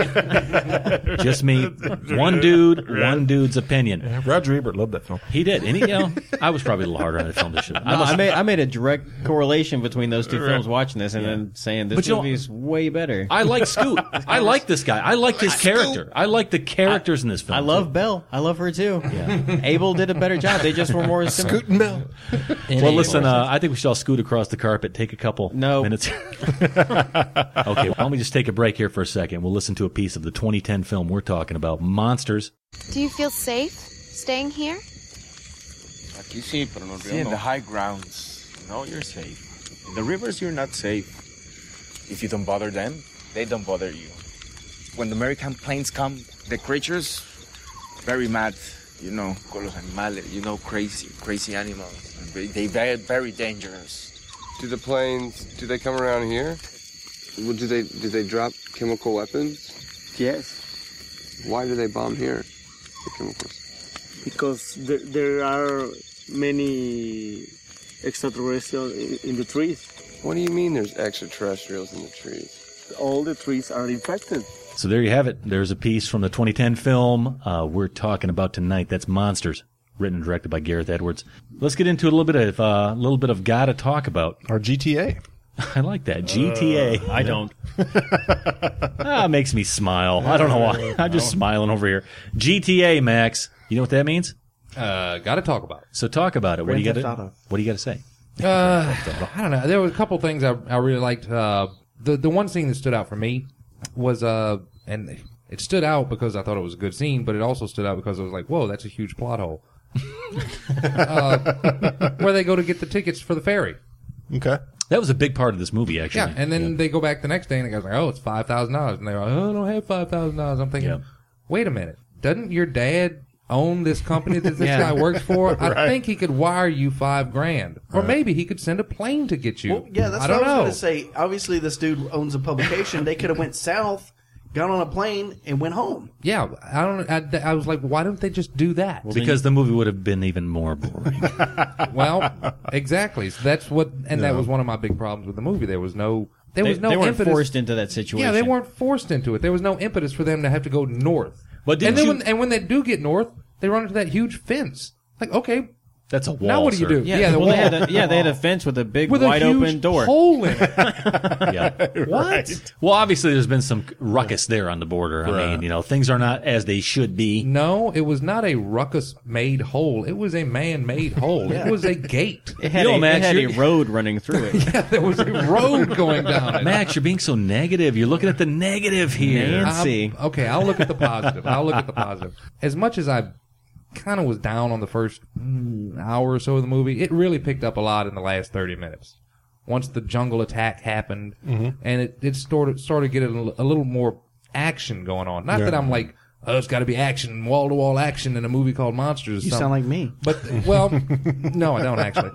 just me, one dude, one dude's opinion. Yeah, Roger Ebert loved that film. He did, and he, you know, I was probably a little harder on the film this year. No, I made I made a direct correlation between those two films watching this, and then saying this But you know, movie is way better. I like Scoot. I like this guy. I like his character. I like the characters in this film. I love Belle. I love her too. too. Yeah. Abel did a better job. They just were more similar. Scoot and Mel. Well, listen, uh, I think we should all scoot across the carpet, take a couple No. minutes. Okay, why don't we just take a break here for a second? We'll listen to a piece of the twenty ten film we're talking about, Monsters. Do you feel safe staying here? Aquí sí, pero no See, in the high grounds, no, you're safe. In the rivers, you're not safe. If you don't bother them, they don't bother you. When the American planes come, the creatures, very mad, you know, con los animales, you know, crazy, crazy animals. They, they very, very dangerous. Do the planes, do they come around here? Well, do they, do they drop chemical weapons? Yes. Why do they bomb here, the chemicals? Because there, there are many extraterrestrials in, in the trees. What do you mean there's extraterrestrials in the trees? All the trees are infected. So there you have it. There's a piece from the twenty ten film uh, we're talking about tonight. That's Monsters, written and directed by Gareth Edwards. Let's get into a little bit of a uh, little bit of gotta talk about. Our G T A. I like that. G T A. Uh, I don't. Ah, it makes me smile. I don't know why. I'm just smiling over here. G T A, Max. You know what that means? Uh, gotta talk about it. So talk about it. What do you got to What do you got to say? Uh, I don't know. There were a couple things I, I really liked. Uh, the the one scene that stood out for me was uh, and it stood out because I thought it was a good scene, but it also stood out because it was like, whoa, that's a huge plot hole. uh, where they go to get the tickets for the ferry. Okay. That was a big part of this movie, actually. Yeah, and then yeah. they go back the next day and the guy's like, oh, it's five thousand dollars, and they're like, oh, I don't have five thousand dollars. I'm thinking, Yeah. wait a minute, doesn't your dad own this company that this Yeah. guy works for? I Right. think he could wire you five grand, or maybe he could send a plane to get you. Well, yeah, that's I what I don't was know. going to say. Obviously, this dude owns a publication. They could have went south, got on a plane, and went home. Yeah, I don't. I, I was like, why don't they just do that? Because the movie would have been even more boring. Well, exactly. So that's what, and that Yeah. was one of my big problems with the movie. There was no, there They, was no they weren't impetus. forced into that situation. Yeah, they weren't forced into it. There was no impetus for them to have to go north. But and didn't then you- when, and when they do get north, they run into that huge fence. Like, okay, That's a wall. now what do you sir. do? Yeah, the well, wall. they had a, yeah, they had a fence with a big with wide a huge open door. hole in it. Yeah. What? Well, obviously, there's been some ruckus there on the border. I Right. mean, you know, things are not as they should be. No, it was not a ruckus-made hole. It was a man-made hole. It was a gate. It had, You know, a, Max, it had a you're- road running through it. Yeah, there was a road going down it. Max, you're being so negative. You're looking at the negative here. Nancy. I'm- okay, I'll look at the positive. I'll look at the positive. As much as I kind of was down on the first mm, hour or so of the movie, it really picked up a lot in the last thirty minutes. Once the jungle attack happened, and it, it started, started getting a little more action going on. Not Yeah. that I'm like, oh, it's got to be action, wall-to-wall action in a movie called Monsters or You something. sound like me. But, well, no, I don't actually.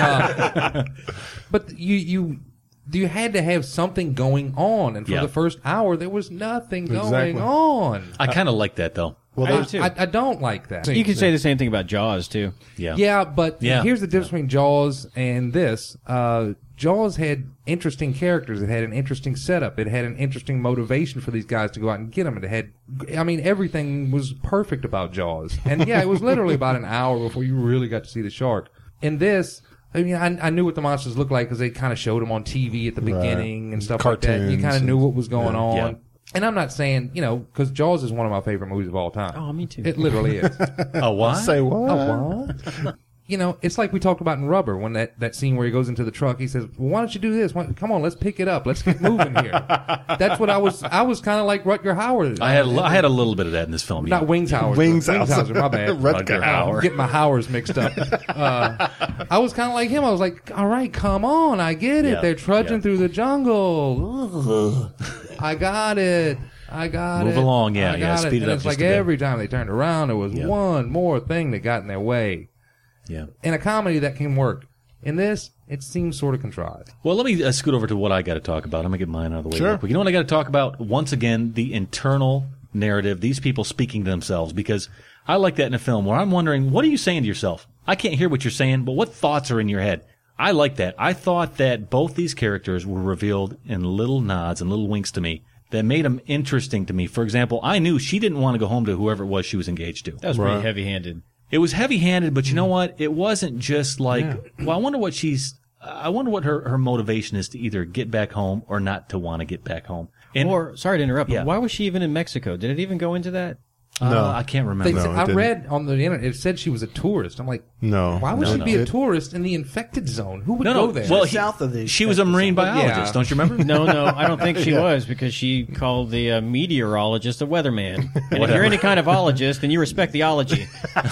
Uh, but you, you, you had to have something going on, and for Yeah. the first hour, there was nothing going Exactly. on. I kind of like that, though. Well, I do there's, too. I, I don't like that. You could say the same thing about Jaws too. Yeah. Yeah, but Yeah. here's the difference between Jaws and this. Uh, Jaws had interesting characters. It had an interesting setup. It had an interesting motivation for these guys to go out and get them. It had, I mean, everything was perfect about Jaws. And yeah, it was literally about an hour before you really got to see the shark. In this, I mean, I, I knew what the monsters looked like because they kind of showed them on T V at the Right. beginning and stuff like that. You Cartoons kind of knew and- what was going yeah. on. Yeah. And I'm not saying, you know, because Jaws is one of my favorite movies of all time. Oh, me too. It literally is. A what? say what? Oh, what? You know, it's like we talked about in Rubber when that, that scene where he goes into the truck. He says, well, "Why don't you do this? Why, come on, let's pick it up. Let's get moving here." That's what I was. I was kind of like Rutger Hauer. I had a, li- I had a little bit of that in this film. Not yeah. Wings Hauer. Wings Hauser. Hauser. My bad. Rutger Hauer. I'm getting my Hauers mixed up. Uh, I was kind of like him. I was like, "All right, come on, I get it. Yeah, They're trudging yeah. through the jungle. I got it." I got Move it. along, yeah, I yeah, got speed it and up it's just like a bit. every time they turned around, there was Yeah. one more thing that got in their way. Yeah. In a comedy, that can work. In this, it seems sort of contrived. Well, let me uh, scoot over to what I got to talk about. I'm going to get mine out of the way. Sure. real quick. You know what I got to talk about? Once again, the internal narrative, these people speaking to themselves, because I like that in a film where I'm wondering, what are you saying to yourself? I can't hear what you're saying, but what thoughts are in your head? I like that. I thought that both these characters were revealed in little nods and little winks to me that made them interesting to me. For example, I knew she didn't want to go home to whoever it was she was engaged to. That was pretty heavy-handed. It was heavy-handed, but you know what? It wasn't just like, well, I wonder what she's, I wonder what her, her motivation is to either get back home or not to want to get back home. And or, sorry to interrupt, Yeah. but why was she even in Mexico? Did it even go into that? Uh, No. I can't remember. They No, said, it I didn't. read on the internet, it said she was a tourist. I'm like, No. why would No, she no. be a It- tourist in the infected zone? Who would No, go no. there? Well, he- South of the she was a marine biologist, Yeah. don't you remember? No, no, I don't think she Yeah. was because she called the uh, meteorologist a weatherman. And if you're any kind of ologist, then you respect the ology.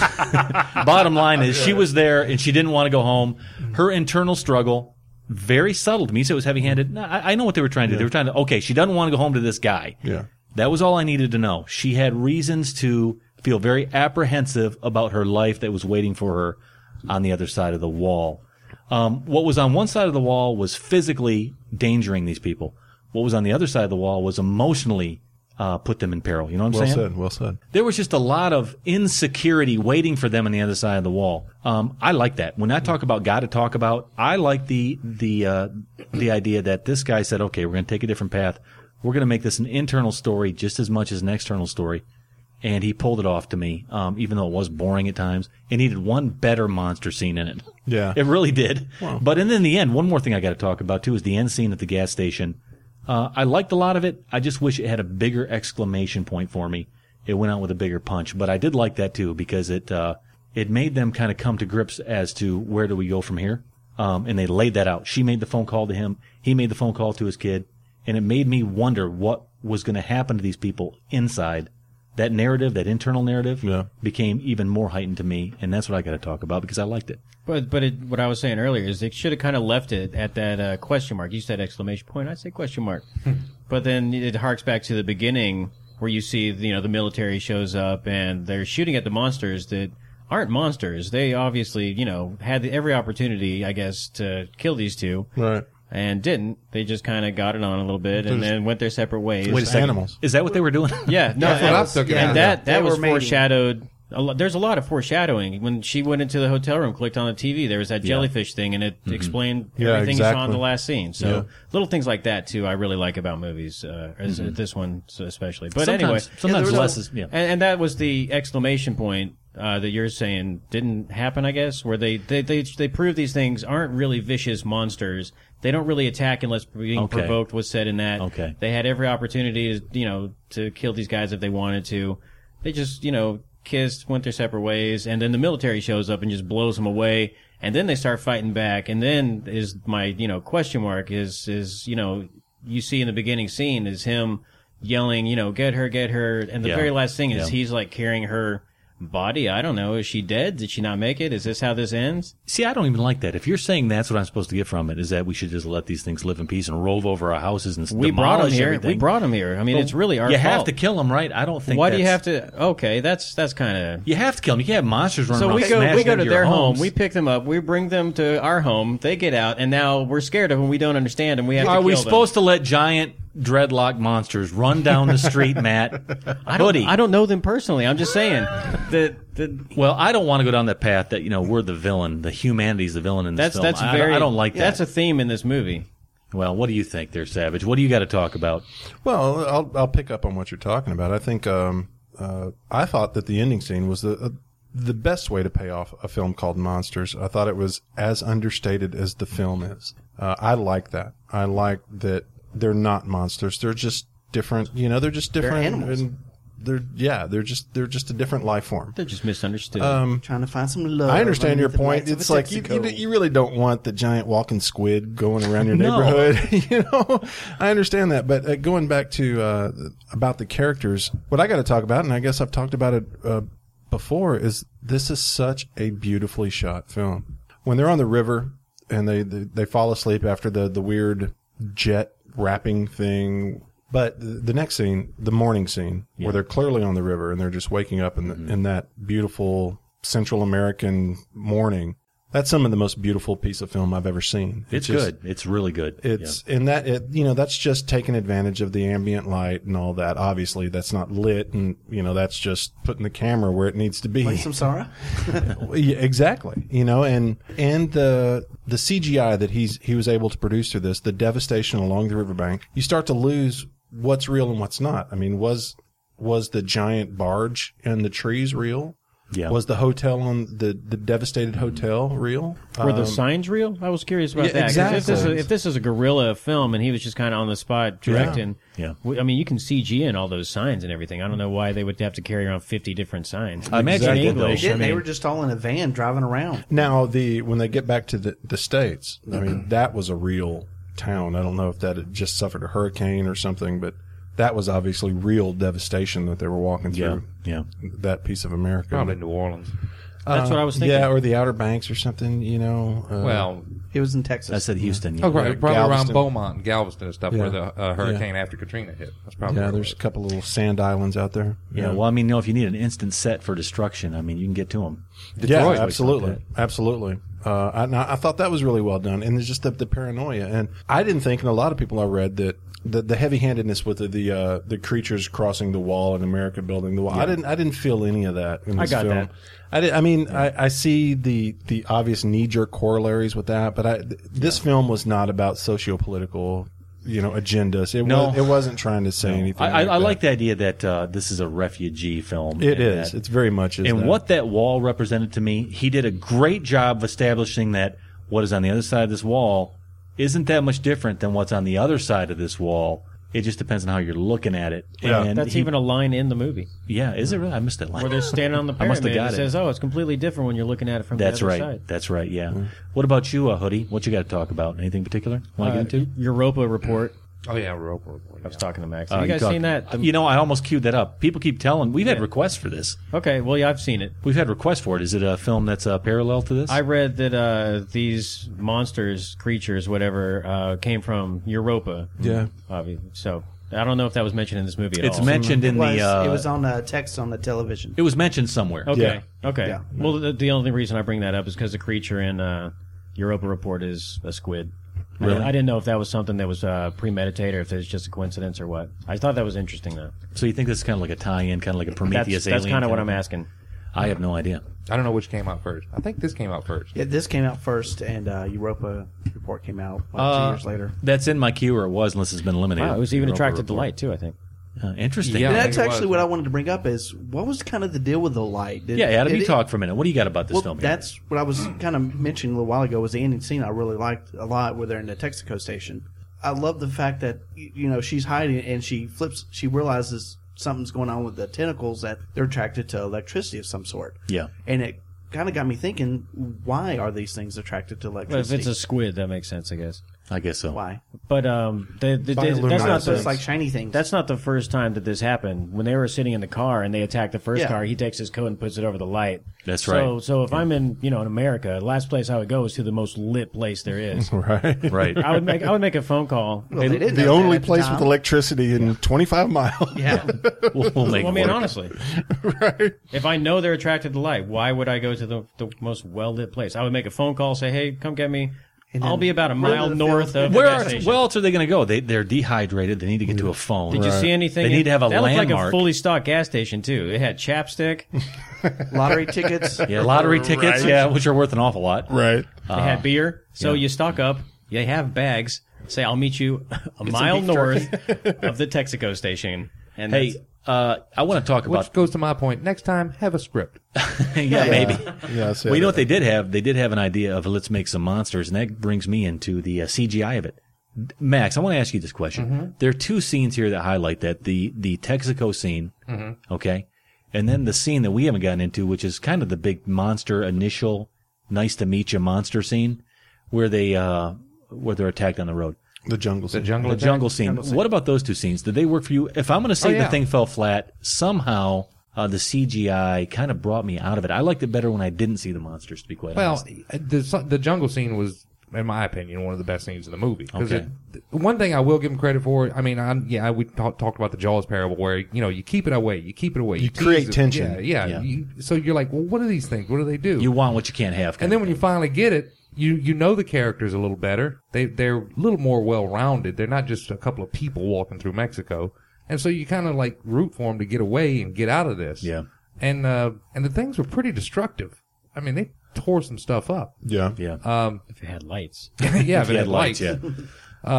Bottom line is, she was there and she didn't want to go home. Her internal struggle, very subtle to me. So it was heavy-handed. No, I, I know what they were trying to do. They were trying to, okay, she doesn't want to go home to this guy. Yeah. That was all I needed to know. She had reasons to feel very apprehensive about her life that was waiting for her on the other side of the wall. Um, what was on one side of the wall was physically endangering these people. What was on the other side of the wall was emotionally uh, put them in peril. You know what I'm Well saying? said. Well said. There was just a lot of insecurity waiting for them on the other side of the wall. Um, I like that. When I talk about got to talk about, I like the the uh, the idea that this guy said, okay, we're going to take a different path. We're going to make this an internal story just as much as an external story. And he pulled it off to me, um, even though it was boring at times. It needed one better monster scene in it. Yeah. It really did. Wow. But in, in the end, one more thing I got to talk about, too, is the end scene at the gas station. Uh, I liked a lot of it. I just wish it had a bigger exclamation point for me. It went out with a bigger punch. But I did like that, too, because it uh, it made them kind of come to grips as to where do we go from here. Um, and they laid that out. She made the phone call to him. He made the phone call to his kid. And it made me wonder what was going to happen to these people inside. That narrative, that internal narrative, Yeah. became even more heightened to me, and that's what I got to talk about because I liked it. But but it, what I was saying earlier is they should have kind of left it at that uh, question mark. You said exclamation point. I say question mark. But then it harks back to the beginning where you see you know the military shows up and they're shooting at the monsters that aren't monsters. They obviously you know had every opportunity, I guess, to kill these two. Right. And didn't. They just kind of got it on a little bit and There's- then went their separate ways. Wait a second. Animals. Is that what they were doing? Yeah, no, That's what that I was- took it and as. that They that were was mating. foreshadowed. A lo- there's a lot of foreshadowing. When she went into the hotel room, clicked on the T V, there was that Yeah. jellyfish thing, and it explained Yeah, everything you saw in exactly. the last scene. So Yeah. little things like that too, I really like about movies, uh, as, this one so especially. But sometimes, anyway, sometimes there was less a- is yeah. and, and that was the exclamation point uh, that you're saying didn't happen, I guess, where they, they, they, they prove these things aren't really vicious monsters. They don't really attack unless being Okay. provoked was said in that. Okay. They had every opportunity to, you know, to kill these guys if they wanted to. They just, you know, kissed, went their separate ways, and then the military shows up and just blows them away, and then they start fighting back, and then is my, you know, question mark is, is, you know, you see in the beginning scene is him yelling, you know, get her, get her, and the Yeah. very last thing is Yeah. he's like carrying her body. I don't know. Is she dead? Did she not make it? Is this how this ends? See, I don't even like that. If you're saying that's what I'm supposed to get from it, is that we should just let these things live in peace and roll over our houses and We brought them demolish here. everything. We brought them here. I mean, But it's really our You fault. have to kill them, right? I don't think. Why do you have that's- to? Okay, that's that's kind of. You have to kill them. You can't have monsters running So around we go smashing we go into to your their home, homes. we pick them up, we bring them to our home, they get out, and now we're scared of them, we don't understand them, we have to Are kill we them. supposed to let giant dreadlock monsters run down the street, Matt? I don't, Hoodie. I don't know them personally, I'm just saying that the Well, I don't want to go down that path that, you know, we're the villain, the humanity's the villain in this that's film. that's I, very I don't like that. That's a theme in this movie. Well, what do you think there, Savage? What do you got to talk about? Well, I'll I'll pick up on what you're talking about. I think um, uh, I thought that the ending scene was the uh, the best way to pay off a film called Monsters. I thought it was as understated as the film is. Uh, I like that. I like that they're not monsters. They're just different. You know, they're just different. animals. And they're yeah, they're just they're just a different life form. They're just misunderstood. Um, Trying to find some love. I understand your underneath the point. lights of It's a like you, you Texaco. you really don't want the giant walking squid going around your No. neighborhood. You know, I understand that. But uh, going back to uh, about the characters, what I got to talk about, and I guess I've talked about it uh, before, is this is such a beautifully shot film. When they're on the river and they they, they fall asleep after the the weird jet wrapping thing. But the the next scene, the morning scene, Yeah. where they're clearly on the river and they're just waking up in, the, Mm-hmm. in that beautiful Central American morning, that's some of the most beautiful piece of film I've ever seen. It's just- good. It's really good. It's in that it, you know, that's just taking advantage of the ambient light and all that. Obviously, that's not lit, and you know, that's just putting the camera where it needs to be. Play some Sarah. Yeah, exactly. You know, and and the the C G I that he's he was able to produce through this, the devastation along the riverbank, you start to lose what's real and what's not. I mean, was was the giant barge in the trees real? Yeah. Was the hotel on the, the devastated hotel real? Were the Um, signs real? I was curious about yeah, that. 'Cause exactly. If this, is a, if this is a guerrilla film and he was just kind of on the spot directing, Yeah. w- I mean, you can C G in all those signs and everything. I don't know why they would have to carry around fifty different signs. I imagine in they did, English. They, I didn't. They mean, were just all in a van driving around. Now, the when they get back to the, the States, I mean, that was a real town. I don't know if that had just suffered a hurricane or something, but that was obviously real devastation that they were walking through. Yeah, that piece of America. Probably But, New Orleans. That's uh, what I was thinking. Yeah, or the Outer Banks or something, you know. Uh, Well, It was in Texas. I said Houston. oh, right, Yeah, probably around Galveston. Beaumont and Galveston and stuff Yeah. where the uh, hurricane Yeah. after Katrina hit. That's probably yeah, where it there's a was. couple little sand islands out there. Yeah, well, I mean, you know, if you need an instant set for destruction, I mean, you can get to them. Yeah, absolutely, absolutely. Uh, I, and I thought that was really well done, and there's just the, the paranoia. And I didn't think, and a lot of people I read that the, the heavy-handedness with the the, uh, the creatures crossing the wall and America building the wall. I didn't I didn't feel any of that in I this got film. that. I did, I mean, I, I see the the obvious knee-jerk corollaries with that, but I, th- this film was not about socio-political, you know, agendas. It No. was, it wasn't trying to say anything. I, I, like I that. like the idea that uh, this is a refugee film. It and is. that- It's very much is and that. what that wall represented to me, he did a great job of establishing that what is on the other side of this wall isn't that much different than what's on the other side of this wall. It just depends on how you're looking at it. Yeah. And That's he- even a line in the movie. Yeah, is it really? I missed that line. Where they're standing on the I must have pyramid. got It it. says, oh, it's completely different when you're looking at it from That's the other right. side. That's right. Yeah. What about you, uh, Hoodie? What you got to talk about? Anything particular? Want to Uh, get into? Europa Report. Oh yeah, Europa Report. I was talking to Max. Uh, Have you guys talk- seen that? The- You know, I almost queued that up. People keep telling. We've had Yeah. requests for this. okay, well, yeah, I've seen it. We've had requests for it. Is it a film that's uh, parallel to this? I read that uh, these monsters, creatures, whatever, uh, came from Europa. Yeah. Obviously. So I don't know if that was mentioned in this movie at It's all. mentioned in it was, the. Uh, it was on uh, text on the television. It was mentioned somewhere. Okay. Yeah. Okay. Yeah. Well, the, the only reason I bring that up is because the creature in uh, Europa Report is a squid. Really? I, I didn't know if that was something that was uh, premeditated or if it was just a coincidence or what. I thought that was interesting, though. So you think this is kind of like a tie-in, kind of like a Prometheus That's, that's alien? kind of what I'm thing? asking. I have no idea. I don't know which came out first. I think this came out first. Yeah, this came out first, and uh, Europa Report came out like Uh, two years later. That's in my queue, or it was, unless it's been eliminated. Wow, it was even Europa attracted to Report. light, too, I think. Uh, interesting. Yeah. And I that's think it actually was. what I wanted to bring up is what was kind of the deal with the light? Did, Yeah, Adam, did you it- talk for a minute. What do you got about this well, film? here? that's what I was kind of mentioning a little while ago was the ending scene I really liked a lot where they're in the Texaco station. I love the fact that, y- you know, she's hiding and she flips, she realizes something's going on with the tentacles, that they're attracted to electricity of some sort. Yeah. And it kind of got me thinking, why are these things attracted to Well, if electricity? it's a squid, that makes sense, I guess. I guess so. Why? But um, the, the, the, that's Bioluminescence. not So the it's like shiny things. That's not the first time that this happened. When they were sitting in the car and they attacked the first Yeah. car, he takes his coat and puts it over the light. That's So, right. so if I'm in, you know, in America, the last place I would go is to the most lit place there is. Right. Right. I would make, I would make a phone call. Well, they didn't The know only that at the place time. with electricity in twenty-five miles. Yeah. We'll, we'll make Well, I it mean, work. honestly, Right. if I know they're attracted to light, why would I go to the, the most well lit place? I would make a phone call, say, "Hey, come get me." And then I'll be about a run mile to the north field. of the Where, gas are, station. where else are they going to go? They, they're dehydrated. They need to get to a phone. Did you see anything? They need to have a that looked like a landmark. fully stocked gas station too. It had chapstick. Lottery tickets. Yeah, lottery tickets, Right. yeah, which are worth an awful lot. Right. They had beer. So yeah. you stock up. You have bags. Say, I'll meet you a some mile beef north of the Texaco station. And Hey, that's- uh, I want to talk Which about. goes to my point. Next time, have a script. yeah, maybe. Yeah, I see Well, you know that. what they did have? They did have an idea of let's make some monsters, and that brings me into the uh, C G I of it. Max, I want to ask you this question. Mm-hmm. There are two scenes here that highlight that: the the Texaco scene, Mm-hmm. okay, and then the scene that we haven't gotten into, which is kind of the big monster initial, nice to meet you monster scene, where they uh, where they're attacked on the road. The jungle. The scene. jungle. The attack? jungle scene. What about those two scenes? Did they work for you? If I'm going to say Oh, the yeah. thing fell flat, somehow uh, the C G I kind of brought me out of it. I liked it better when I didn't see the monsters, to be quite Well, honest. the the jungle scene was, in my opinion, one of the best scenes in the movie. 'Cause Okay. it, one thing I will give him credit for, I mean, I, yeah, we talk, talked about the Jaws parable where, you know, you keep it away, you keep it away. You tease create it. tension. Yeah, yeah. Yeah. You, so you're like, well, what are these things? What do they do? You want what you can't have. and then when you finally get it, you you know the characters a little better. They, they're a little more well-rounded. They're not just a couple of people walking through Mexico. And so you kind of like root for them to get away and get out of this. Yeah. And, uh, and the things were pretty destructive. I mean, they tore some stuff up. Yeah. Yeah. Um, if it had lights. yeah, if it you had had lights, lights. yeah. Uh,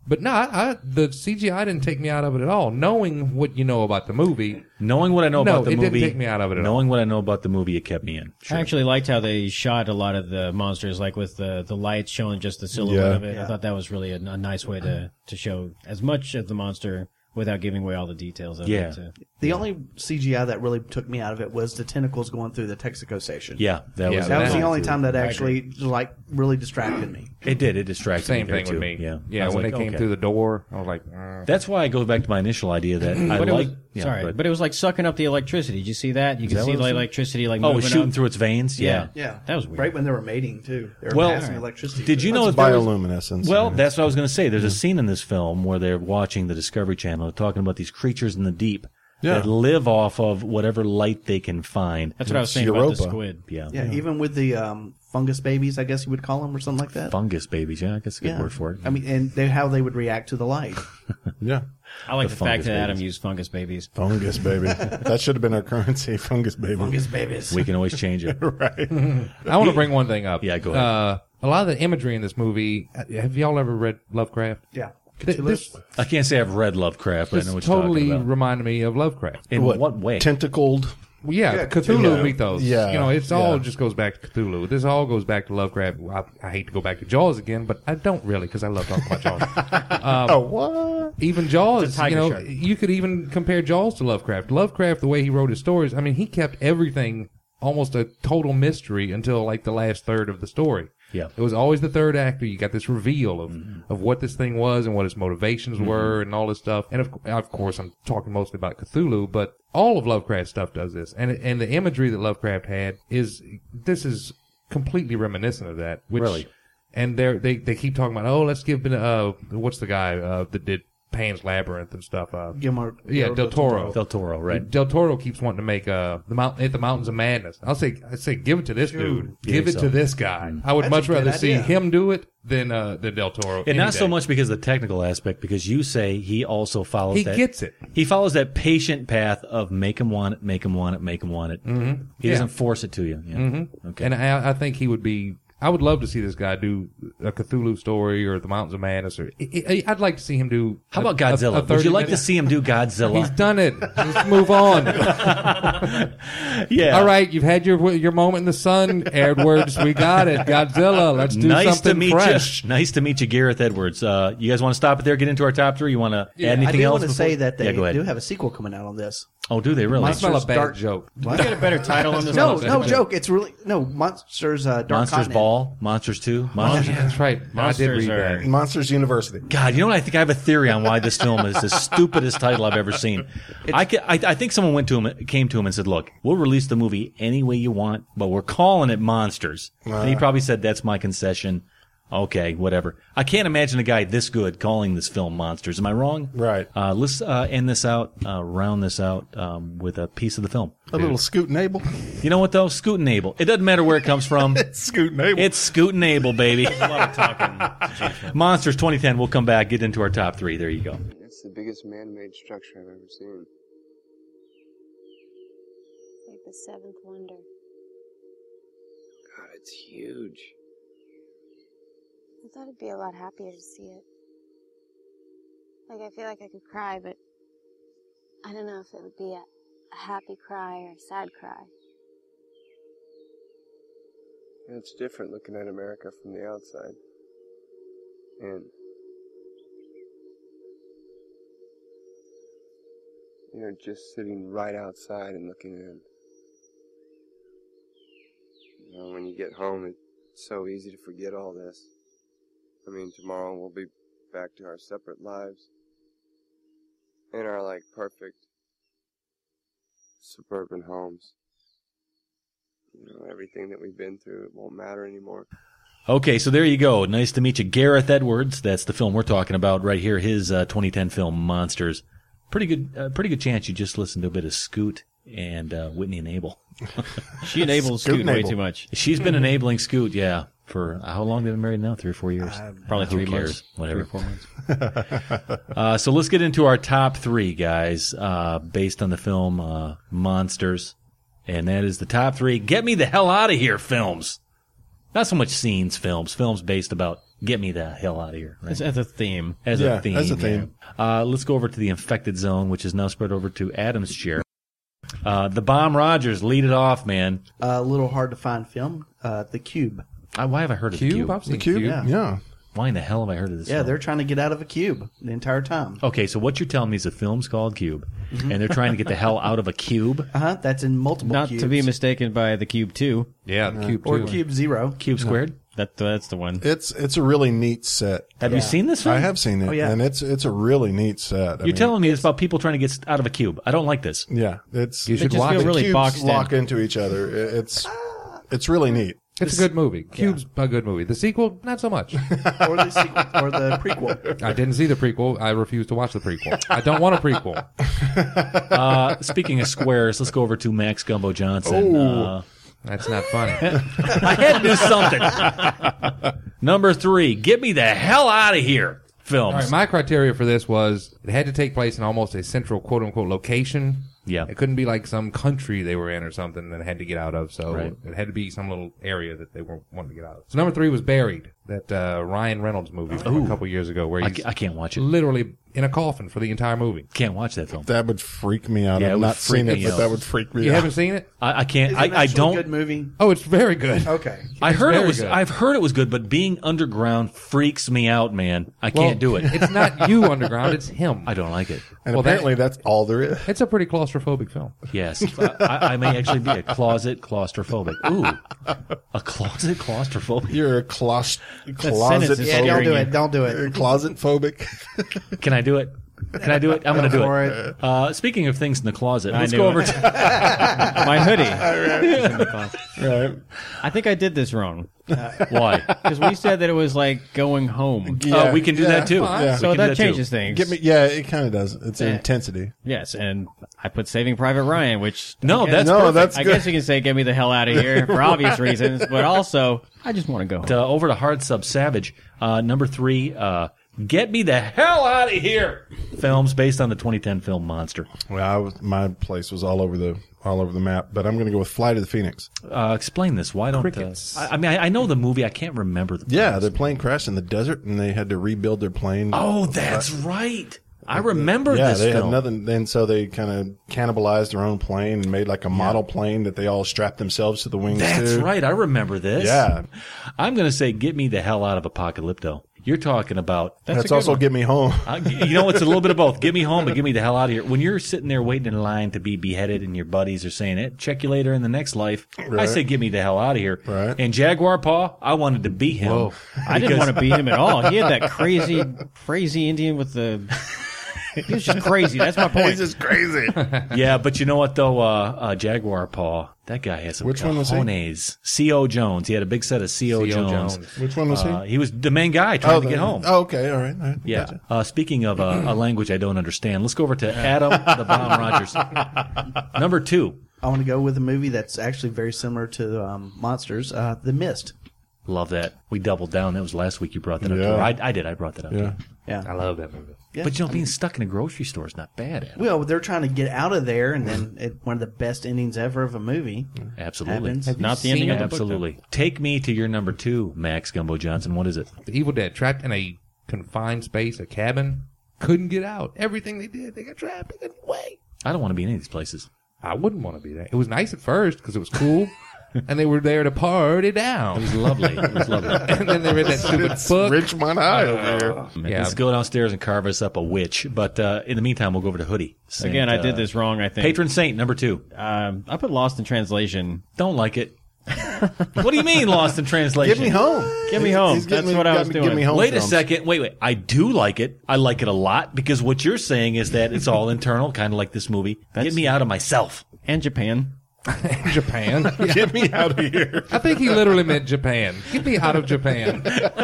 But no, I, I, the C G I didn't take me out of it at all. Knowing what you know about the movie, knowing what I know no, about the it movie, didn't take me out of it at knowing all. what I know about the movie, it kept me in. I actually liked how they shot a lot of the monsters, like with the the lights showing just the silhouette Yeah. of it. Yeah. I thought that was really a, a nice way to to show as much of the monster without giving away all the details of Yeah. it. Too. The only C G I that really took me out of it was the tentacles going through the Texaco station. Yeah, that Yeah, was That was the that- only time that I actually like really distracted me. It did. It distracted Same me there, thing with too. me. Yeah, I yeah. was When like, they came okay. through the door, I was like, uh. That's why I go back to my initial idea that I But it like. was, yeah, sorry, but, but it was like sucking up the electricity. Did you see that? You Is could that see what it the was? electricity like oh, it moving was shooting up. through its veins. Yeah. Yeah, That was weird. Right when they were mating too. They were Well, passing electricity. Did you through. know That's that there was- bioluminescence. Well, yeah. that's what I was going to say. There's a scene in this film where they're watching the Discovery Channel, talking about these creatures in the deep Yeah. that live off of whatever light they can find. That's what I was saying about the Europa. squid. Yeah, Yeah, even with the um, fungus babies, I guess you would call them, or something like that. fungus babies. Yeah, I guess a good yeah. word for it. I mean, and they, how they would react to the light. yeah. I like The the, fact fungus that Adam babies. used fungus babies. Fungus baby. That should have been our currency. Fungus baby. Fungus babies. We can always change it. right. I want to bring one thing up. Yeah, go ahead. Uh, a lot of the imagery in this movie. Have y'all ever read Lovecraft? Yeah. Th- this I can't say I've read Lovecraft, but I this know what you're totally talking about. reminded me of Lovecraft. In what, way? Tentacled. Well, yeah, Yeah, Cthulhu yeah. mythos. Yeah, you know, it's all yeah. just goes back to Cthulhu. This all goes back to Lovecraft. I, I hate to go back to Jaws again, but I don't really because I love talking about Jaws. Um, Oh, what? Even Jaws, It's a tiger you know, shark. you could even compare Jaws to Lovecraft. Lovecraft, the way he wrote his stories, I mean, he kept everything almost a total mystery until like the last third of the story. Yeah. It was always the third act where you got this reveal of, Mm-hmm. of what this thing was and what its motivations were and all this stuff. And of, of course, I'm talking mostly about Cthulhu, but all of Lovecraft's stuff does this. And and the imagery that Lovecraft had is, this is completely reminiscent of that. Which, Really? And they're, they they keep talking about, oh, let's give, uh, what's the guy uh, that did Pan's Labyrinth and stuff? Uh, Guillermo- yeah, Del Toro. Del Toro, right? Del Toro keeps wanting to make uh the mount at the Mountains of Madness. I'll say I say give it to this dude. You Give think it so? to this guy. I would That's much a good rather see idea. him do it than uh than Del Toro. And any not so day. much because of the technical aspect, because you say he also follows He that. gets it. He follows that patient path of make him want it, make him want it, make him want it. Mm-hmm. He Yeah. doesn't force it to you. Yeah. Mm-hmm. Okay. And I, I think he would be. I would love to see this guy do a Cthulhu story or the Mountains of Madness, or I- I- I'd like to see him do. How about a- a- Godzilla? a Would you thirty like to minute- see him do Godzilla? He's done it. Let's move on. Yeah. All right, you've had your your moment in the sun, Edwards. We got it. Godzilla. Let's do Nice something to meet fresh. you. Nice to meet you, Gareth Edwards. Uh, you guys want to stop it there? Get into our top three? You want to Yeah. add I anything do else? want to before- say that they yeah, go ahead. do have a sequel coming out on this. Oh, do they really? I smell a Monsters bad Dark- joke. Did you get a better title on this? No, one? no joke. It's really no Monsters. Uh, Dark Monsters Continent. Ball, Monsters Two, Oh, Monsters. yeah, that's right. I did Monsters read are- that. Monsters University. God, you know what? I think I have a theory on why this film is the stupidest title I've ever seen. I, ca- I, I think someone went to him, came to him and said, "Look, we'll release the movie any way you want, but we're calling it Monsters." And he probably said, "That's my concession." Okay, whatever. I can't imagine a guy this good calling this film Monsters. Am I wrong? Right. Uh, let's uh, end this out, uh, round this out um, with a piece of the film. A little Scoot and Abel. You know what though? Scoot and Abel. It doesn't matter where it comes from. It's Scoot and Abel. It's Scoot and Abel, baby. A lot of talking. Monsters twenty ten. We'll come back, get into our top three. There you go. It's the biggest man-made structure I've ever seen. Like the seventh wonder. God, it's huge. I thought I'd be a lot happier to see it. Like, I feel like I could cry, but I don't know if it would be a, a happy cry or a sad cry. It's different looking at America from the outside. And you know, just sitting right outside and looking in. You know, when you get home, it's so easy to forget all this. I mean, tomorrow we'll be back to our separate lives. In our, like, perfect suburban homes. You know, everything that we've been through, it won't matter anymore. Okay, so there you go. Nice to meet you, Gareth Edwards. That's the film we're talking about right here. His uh, twenty ten film Monsters. Pretty good, uh, pretty good chance you just listened to a bit of Scoot and uh, Whitney and Abel. She enables Scoot Scoot and way Abel. too much. She's been enabling Scoot, yeah, for how long they've been married now? Three or four years? Probably Who three cares? months. Whatever. Three or four months. Uh, so let's get into our top three, guys, uh, based on the film uh, Monsters. And that is the top three Get Me the Hell Out of Here films. Not so much scenes films, films based about Get me the hell out of here. Right? As, as a theme. As Yeah, a theme. as a theme. Yeah. Uh, let's go over to the infected zone, which is now spread over to Adam's chair. Uh, the Bomb Rogers, lead it off, man. A little hard to find film, uh, The Cube. I, why have I heard of Cube? the Cube? I've seen The Cube? Cube. Yeah. yeah. Why in the hell have I heard of this? Yeah, film? they're trying to get out of a cube the entire time. Okay, so what you're telling me is a film's called Cube, and they're trying to get the hell out of a cube? Uh huh. That's in multiple Not cubes. to be mistaken by the Cube two. Yeah, the Cube Or too. Cube Zero. Cube squared? That That's the one. It's it's a really neat set. Have you seen this film? I have seen it, Oh, yeah. and it's it's a really neat set. I You're mean, telling me it's about people trying to get out of a cube. I don't like this. Yeah, it's You should just watch feel it. really cubes boxed in. lock into each other. It- It's it's really neat. It's a good movie. Cube's a good movie. The sequel, not so much. Or the sequel, or the prequel. I didn't see the prequel. I refuse to watch the prequel. I don't want a prequel. Uh, speaking of squares, let's go over to Max Gumbo Johnson. Uh, That's not funny. I had to do something. Number three, get me the hell out of here. Films. All right, my criteria for this was it had to take place in almost a central quote unquote location. Yeah. It couldn't be like some country they were in or something that had to get out of. So Right. it had to be some little area that they were wanting to get out of. So number three was Buried, that uh, Ryan Reynolds movie from a couple years ago where I, he's ca- I can't watch it. literally in a coffin for the entire movie. Can't watch that film. That would freak me out. Yeah, it I've would not freak seen it, me but out. that would freak me You out. haven't seen it? I, I can't. Is it I, I actually a don't. good movie? Oh, it's very good. Okay. I It's heard it very was. good. I've heard it was good, but being underground freaks me out, man. I Well, can't do it. It's not you underground, it's him. I don't like it. And Well, that- apparently that's all there is. It's a pretty claustrophobic film. Yes, I, I may actually be a closet claustrophobic. Ooh, a closet claustrophobic. You're a clos- sentence closet is Yeah, scaring don't do you. it. Don't do You're it. closet phobic. Can I do it? Can I do it? I'm going to do for it. it. Uh, speaking of things in the closet, I let's knew go it. over to. My hoodie. Right. I think I did this wrong. Why? Because we said that it was like going home. Oh, we can do Yeah, that too. fine. We So can do that too. changes things. Get me. Yeah, it kind of does. It's Yeah. intensity. Yes, and I put Saving Private Ryan, which No, I guess- that's No, perfect. that's I good. guess you can say get me the hell out of here for obvious reasons, but also I just want to go. Uh, over to Hard Sub Savage. Uh, number three, uh, get me the hell out of here. Films based on the twenty ten film Monster. Well, I was, my place was all over the all over the map, but I'm going to go with Flight of the Phoenix. Uh, explain this. Why don't? Uh, Crickets. I, I mean, I, I know the movie. I can't remember the. Yeah, premise. their plane crashed in the desert, and they had to rebuild their plane. Oh, that's right. I remember yeah, this they film. had nothing. And so they kind of cannibalized their own plane and made like a model plane that they all strapped themselves to the wings That's to. right. I remember this. Yeah. I'm going to say, get me the hell out of Apocalypto. You're talking about. That's, That's a good also one. Get Me Home. Uh, you know, it's a little bit of both. Get me home, but get me the hell out of here. When you're sitting there waiting in line to be beheaded, and your buddies are saying, "It check you later in the next life," I Right. say, "Get me the hell out of here." Right. And Jaguar Paw, I wanted to beat him. Whoa. I didn't want to beat him at all. He had that crazy, crazy Indian with the. He was just crazy. That's my point. He's just crazy. Yeah, but you know what though? Uh, uh, Jaguar Paw, that guy has some Which one was he? cojones. C O Jones. He had a big set of C O C O Jones. Jones. Which one was he? Uh, he was the main guy trying to the- get home. Oh, okay. All right. All right. Yeah. Gotcha. Uh, speaking of uh, a language I don't understand, let's go over to Adam the Bomb Rogers. Number two. I want to go with a movie that's actually very similar to um, Monsters, uh, The Mist. Love that. We doubled down. That was last week you brought that up. Yeah. To her. I, I did. I brought that up. Yeah. Yeah. I love that movie. Yeah. But you know, being stuck in a grocery store is not bad. Adam. Well, they're trying to get out of there, and then it, one of the best endings ever of a movie Absolutely. happens. Have you Not the seen ending it? of the book, Absolutely. Take me to your number two, Max Gumbo Johnson. What is it? The Evil Dead, trapped in a confined space, a cabin, couldn't get out. Everything they did, they got trapped. They couldn't wait. I don't want to be in any of these places. I wouldn't want to be there. It was nice at first because it was cool, and they were there to party down. It was lovely. It was lovely. And then they read that stupid It's book. Ridgemont High over here. Yeah. Let's go downstairs and carve us up a witch. But uh, in the meantime, we'll go over to Hoodie. Saint, Again, I uh, did this wrong. I think. Patron Saint, number two. Um, I put Lost in Translation. Don't like it. What do you mean lost in translation? Get Me Home. Get me home. He's getting That's me- what I got was me- doing. Get Me Home Wait a films. second. Wait, wait. I do like it. I like it a lot because what you're saying is that it's all internal, kind of like this movie. Get me out of myself. And Japan. Japan. Get me out of here. I think he literally meant Japan. Get me out of Japan.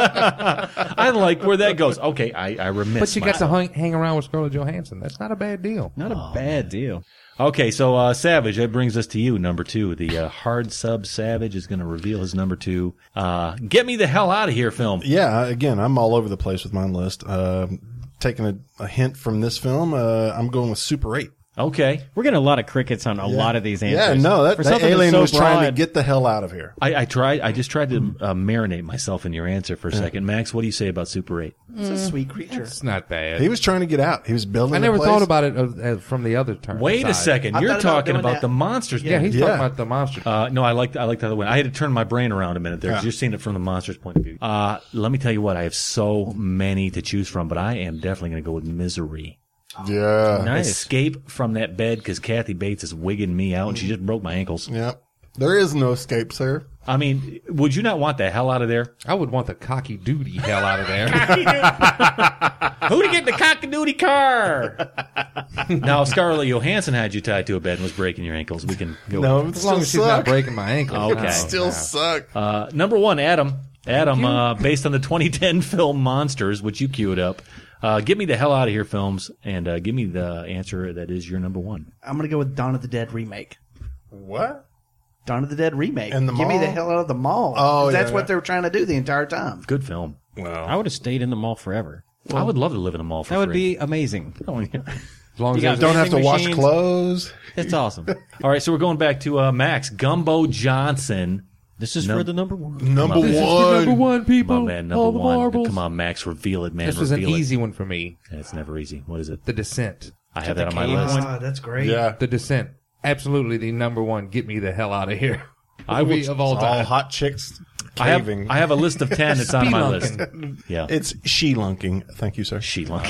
I like where that goes. Okay, I, I remiss But you got to myself. hang, hang around with Scarlett Johansson. That's not a bad deal. Not a bad deal. Okay, so uh, Savage, that brings us to you, number two. The uh, hard sub Savage is going to reveal his number two. Uh, Get me the hell out of here film. Yeah, again, I'm all over the place with my list. Uh, taking a, a hint from this film, uh, I'm going with Super eight. Okay. We're getting a lot of crickets on a Yeah. lot of these answers. Yeah, no, that, For that something that's alien so was trying to broad- get the hell out of here. I, I tried. I just tried to uh, marinate myself in your answer for a second. Max, what do you say about Super eight? It's a sweet creature. It's not bad. He was trying to get out. He was building. I a never place. thought about it uh, uh, from the other turn. Wait a side. second. I You're thought about talking doing about that. the monsters. Yeah, he's Yeah. talking about the monster. Uh, no, I like I like the other one. I had to turn my brain around a minute there because Yeah. you're seeing it from the monster's point of view. Uh, let me tell you what. I have so many to choose from, but I am definitely going to go with Misery. Yeah. Nice. Escape from that bed because Kathy Bates is wigging me out and she just broke my ankles. Yeah. There is no escape, sir. I mean, would you not want the hell out of there? I would want the cocky duty hell out of there. Who to get in the cock-a-doodie car? Now, Scarlett Johansson had you tied to a bed and was breaking your ankles. We can go. No, As long as she's not breaking my ankles. Okay. No, Still no. suck. Uh, number one, Adam. Adam, uh, based on the twenty ten film Monsters, which you queued up, uh, get me the hell out of here films, and uh, give me the answer that is your number one. I'm going to go with Dawn of the Dead remake. What? Dawn of the Dead remake. And the Give me the mall? hell out of the mall. Oh, 'Cause yeah, that's yeah. what they were trying to do the entire time. Good film. Wow. I would have stayed in the mall forever. I would love to live in a mall for That would free. be amazing. Oh, yeah. As long as You got there's Don't have to vending wash machines. clothes. It's awesome. All right, so we're going back to uh, Max. Gumbo Johnson. This is Num- for the number one. Number This is the one. number one, people. Come on, man, number All the one. marbles. Come on, Max, reveal it, man. This was an reveal it. easy one for me. It's never easy. What is it? The Descent. I have the that on my cave list. one? Ah, that's great. Yeah. The Descent. Absolutely the number one. Get me the hell out of here. I Movie will- of all All time. hot chicks I have, caving. I have a list of ten that's on my list. Spelunking. Yeah. It's she-lunking. Thank you, sir. Sheet lung.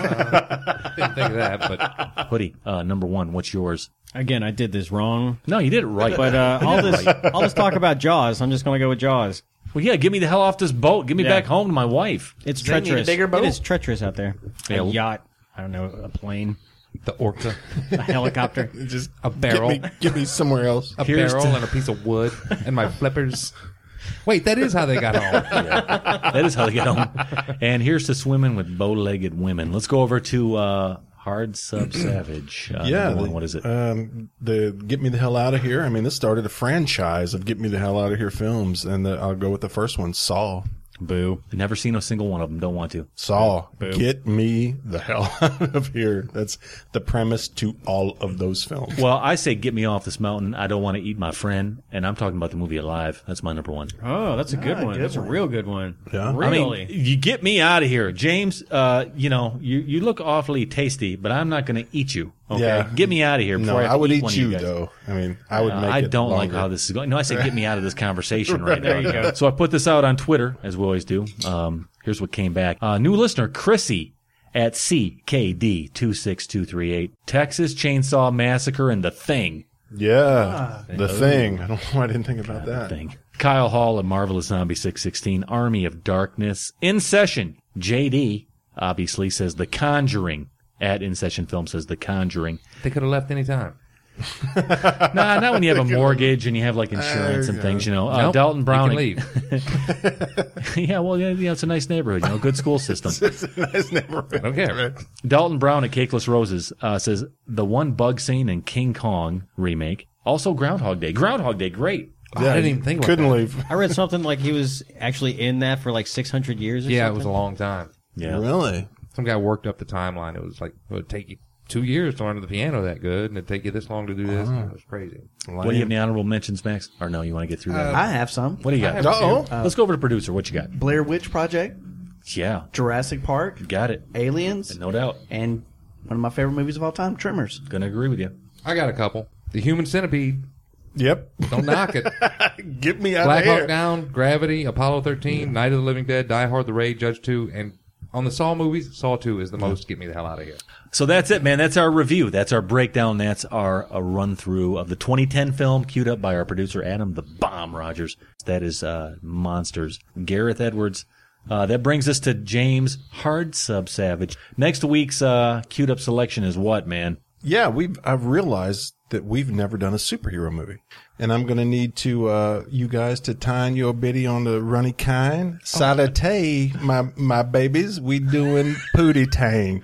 Didn't think of that, but Hoodie, uh, number one. What's yours? Again, I did this wrong. No, you did it right. But uh, all this, all this talk about Jaws, I'm just going to go with Jaws. Well, yeah, get me the hell off this boat. Get me Yeah. back home to my wife. It's Does that need a treacherous. bigger boat? It is treacherous out there. Yeah. A yacht. I don't know, a plane, the Orca. a helicopter. Just A barrel. Get me, get me somewhere else. A Here's barrel to- and a piece of wood and my flippers. Wait, that is how they got home. That is how they get home. And here's to swimming with bow-legged women. Let's go over to uh, Hard Sub Savage. Uh, Yeah. number one. the- What is it? Um, the Get Me the Hell Out of Here. I mean, this started a franchise of Get Me the Hell Out of Here films, and the, I'll go with the first one, Saw. Boo. Never seen a single one of them. Don't want to. Saw. Boo. Get me the hell out of here. That's the premise to all of those films. Well, I say get me off this mountain. I don't want to eat my friend. And I'm talking about the movie Alive. That's my number one. Oh, that's a good Ah, one. good That's one. a real good one. Yeah. Really? I mean, you get me out of here. James, uh, you know, you, you look awfully tasty, but I'm not going to eat you. Okay? Yeah. Get me out of here before No, I have I to would eat eat one you, of you guys. though. I mean, I would Uh, make I it don't like longer. how this is going. No, I say get me out of this conversation right now. There you go. So I put this out on Twitter, as we always do. Um, here's what came back. Uh, new listener, Chrissy at C K D two six two three eight. Texas Chainsaw Massacre and The Thing. Yeah. the Oh. thing. I don't know why I didn't think about that. Thing. Kyle Hall at Marvelous Zombie six sixteen. Army of Darkness. In Session. J D obviously says The Conjuring. At In Session Film says The Conjuring. They could have left any time. Nah, not when you have a mortgage and you have like insurance and things, you know. Uh, Nope, Dalton you Brown. can leave. Yeah, well, yeah, yeah, it's a nice neighborhood, you know, good school system. It's a nice neighborhood. Okay. Dalton Brown at Cakeless Roses uh, says the one bug scene in King Kong remake. Also Groundhog Day. Groundhog Day, great. Oh, I didn't even think about Couldn't that. leave. I read something like he was actually in that for like six hundred years or Yeah, it something. was a long time. Yeah. Really? Some guy worked up the timeline. It was like, it would take you two years to learn the piano that good, and it'd take you this long to do this. It was crazy. What do you have any honorable mentions, Max? Or no, you want to get through that? I have some. What do you got? I have a Uh-oh. few. Let's go over to producer. What you got? Blair Witch Project, Yeah, Jurassic Park, got it. Aliens, No doubt. and one of my favorite movies of all time, Tremors. Gonna agree with you. I got a couple. The Human Centipede. Yep. Don't knock it. Get me out Black of here. Hawk Down, Gravity, Apollo thirteen, Night of the Living Dead, Die Hard, The Raid, Judge two, and on the Saw movies, Saw two is the most. Get me the hell out of here. So that's it, man. That's our review. That's our breakdown. That's our a run through of the twenty ten film queued up by our producer, Adam the Bomb Rogers. That is uh, Monsters. Gareth Edwards. Uh, that brings us to James Hard Sub Savage. Next week's uh, queued up selection is what, man? Yeah, we've. I've realized that we've never done a superhero movie, and I'm going to need to uh, you guys to time your biddy on the runny kind. Salate, my my babies. We doing pootie tang.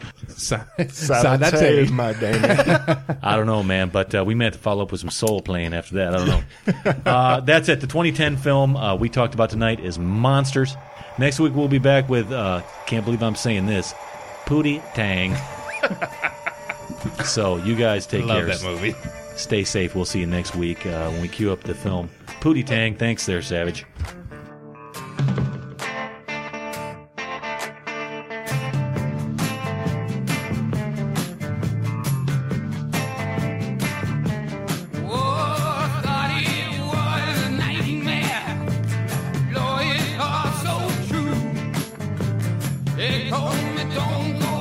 Salate, my Damon. I don't know, man, but uh, we meant to follow up with some soul playing after that. I don't know. uh, that's it. The twenty ten film uh, we talked about tonight is Monsters. Next week we'll be back with, uh, can't believe I'm saying this, Pootie Tang. So you guys take Love care. that movie. Stay safe. We'll see you next week uh, when we queue up the film. Pootie Tang, thanks there, Savage. They told me don't go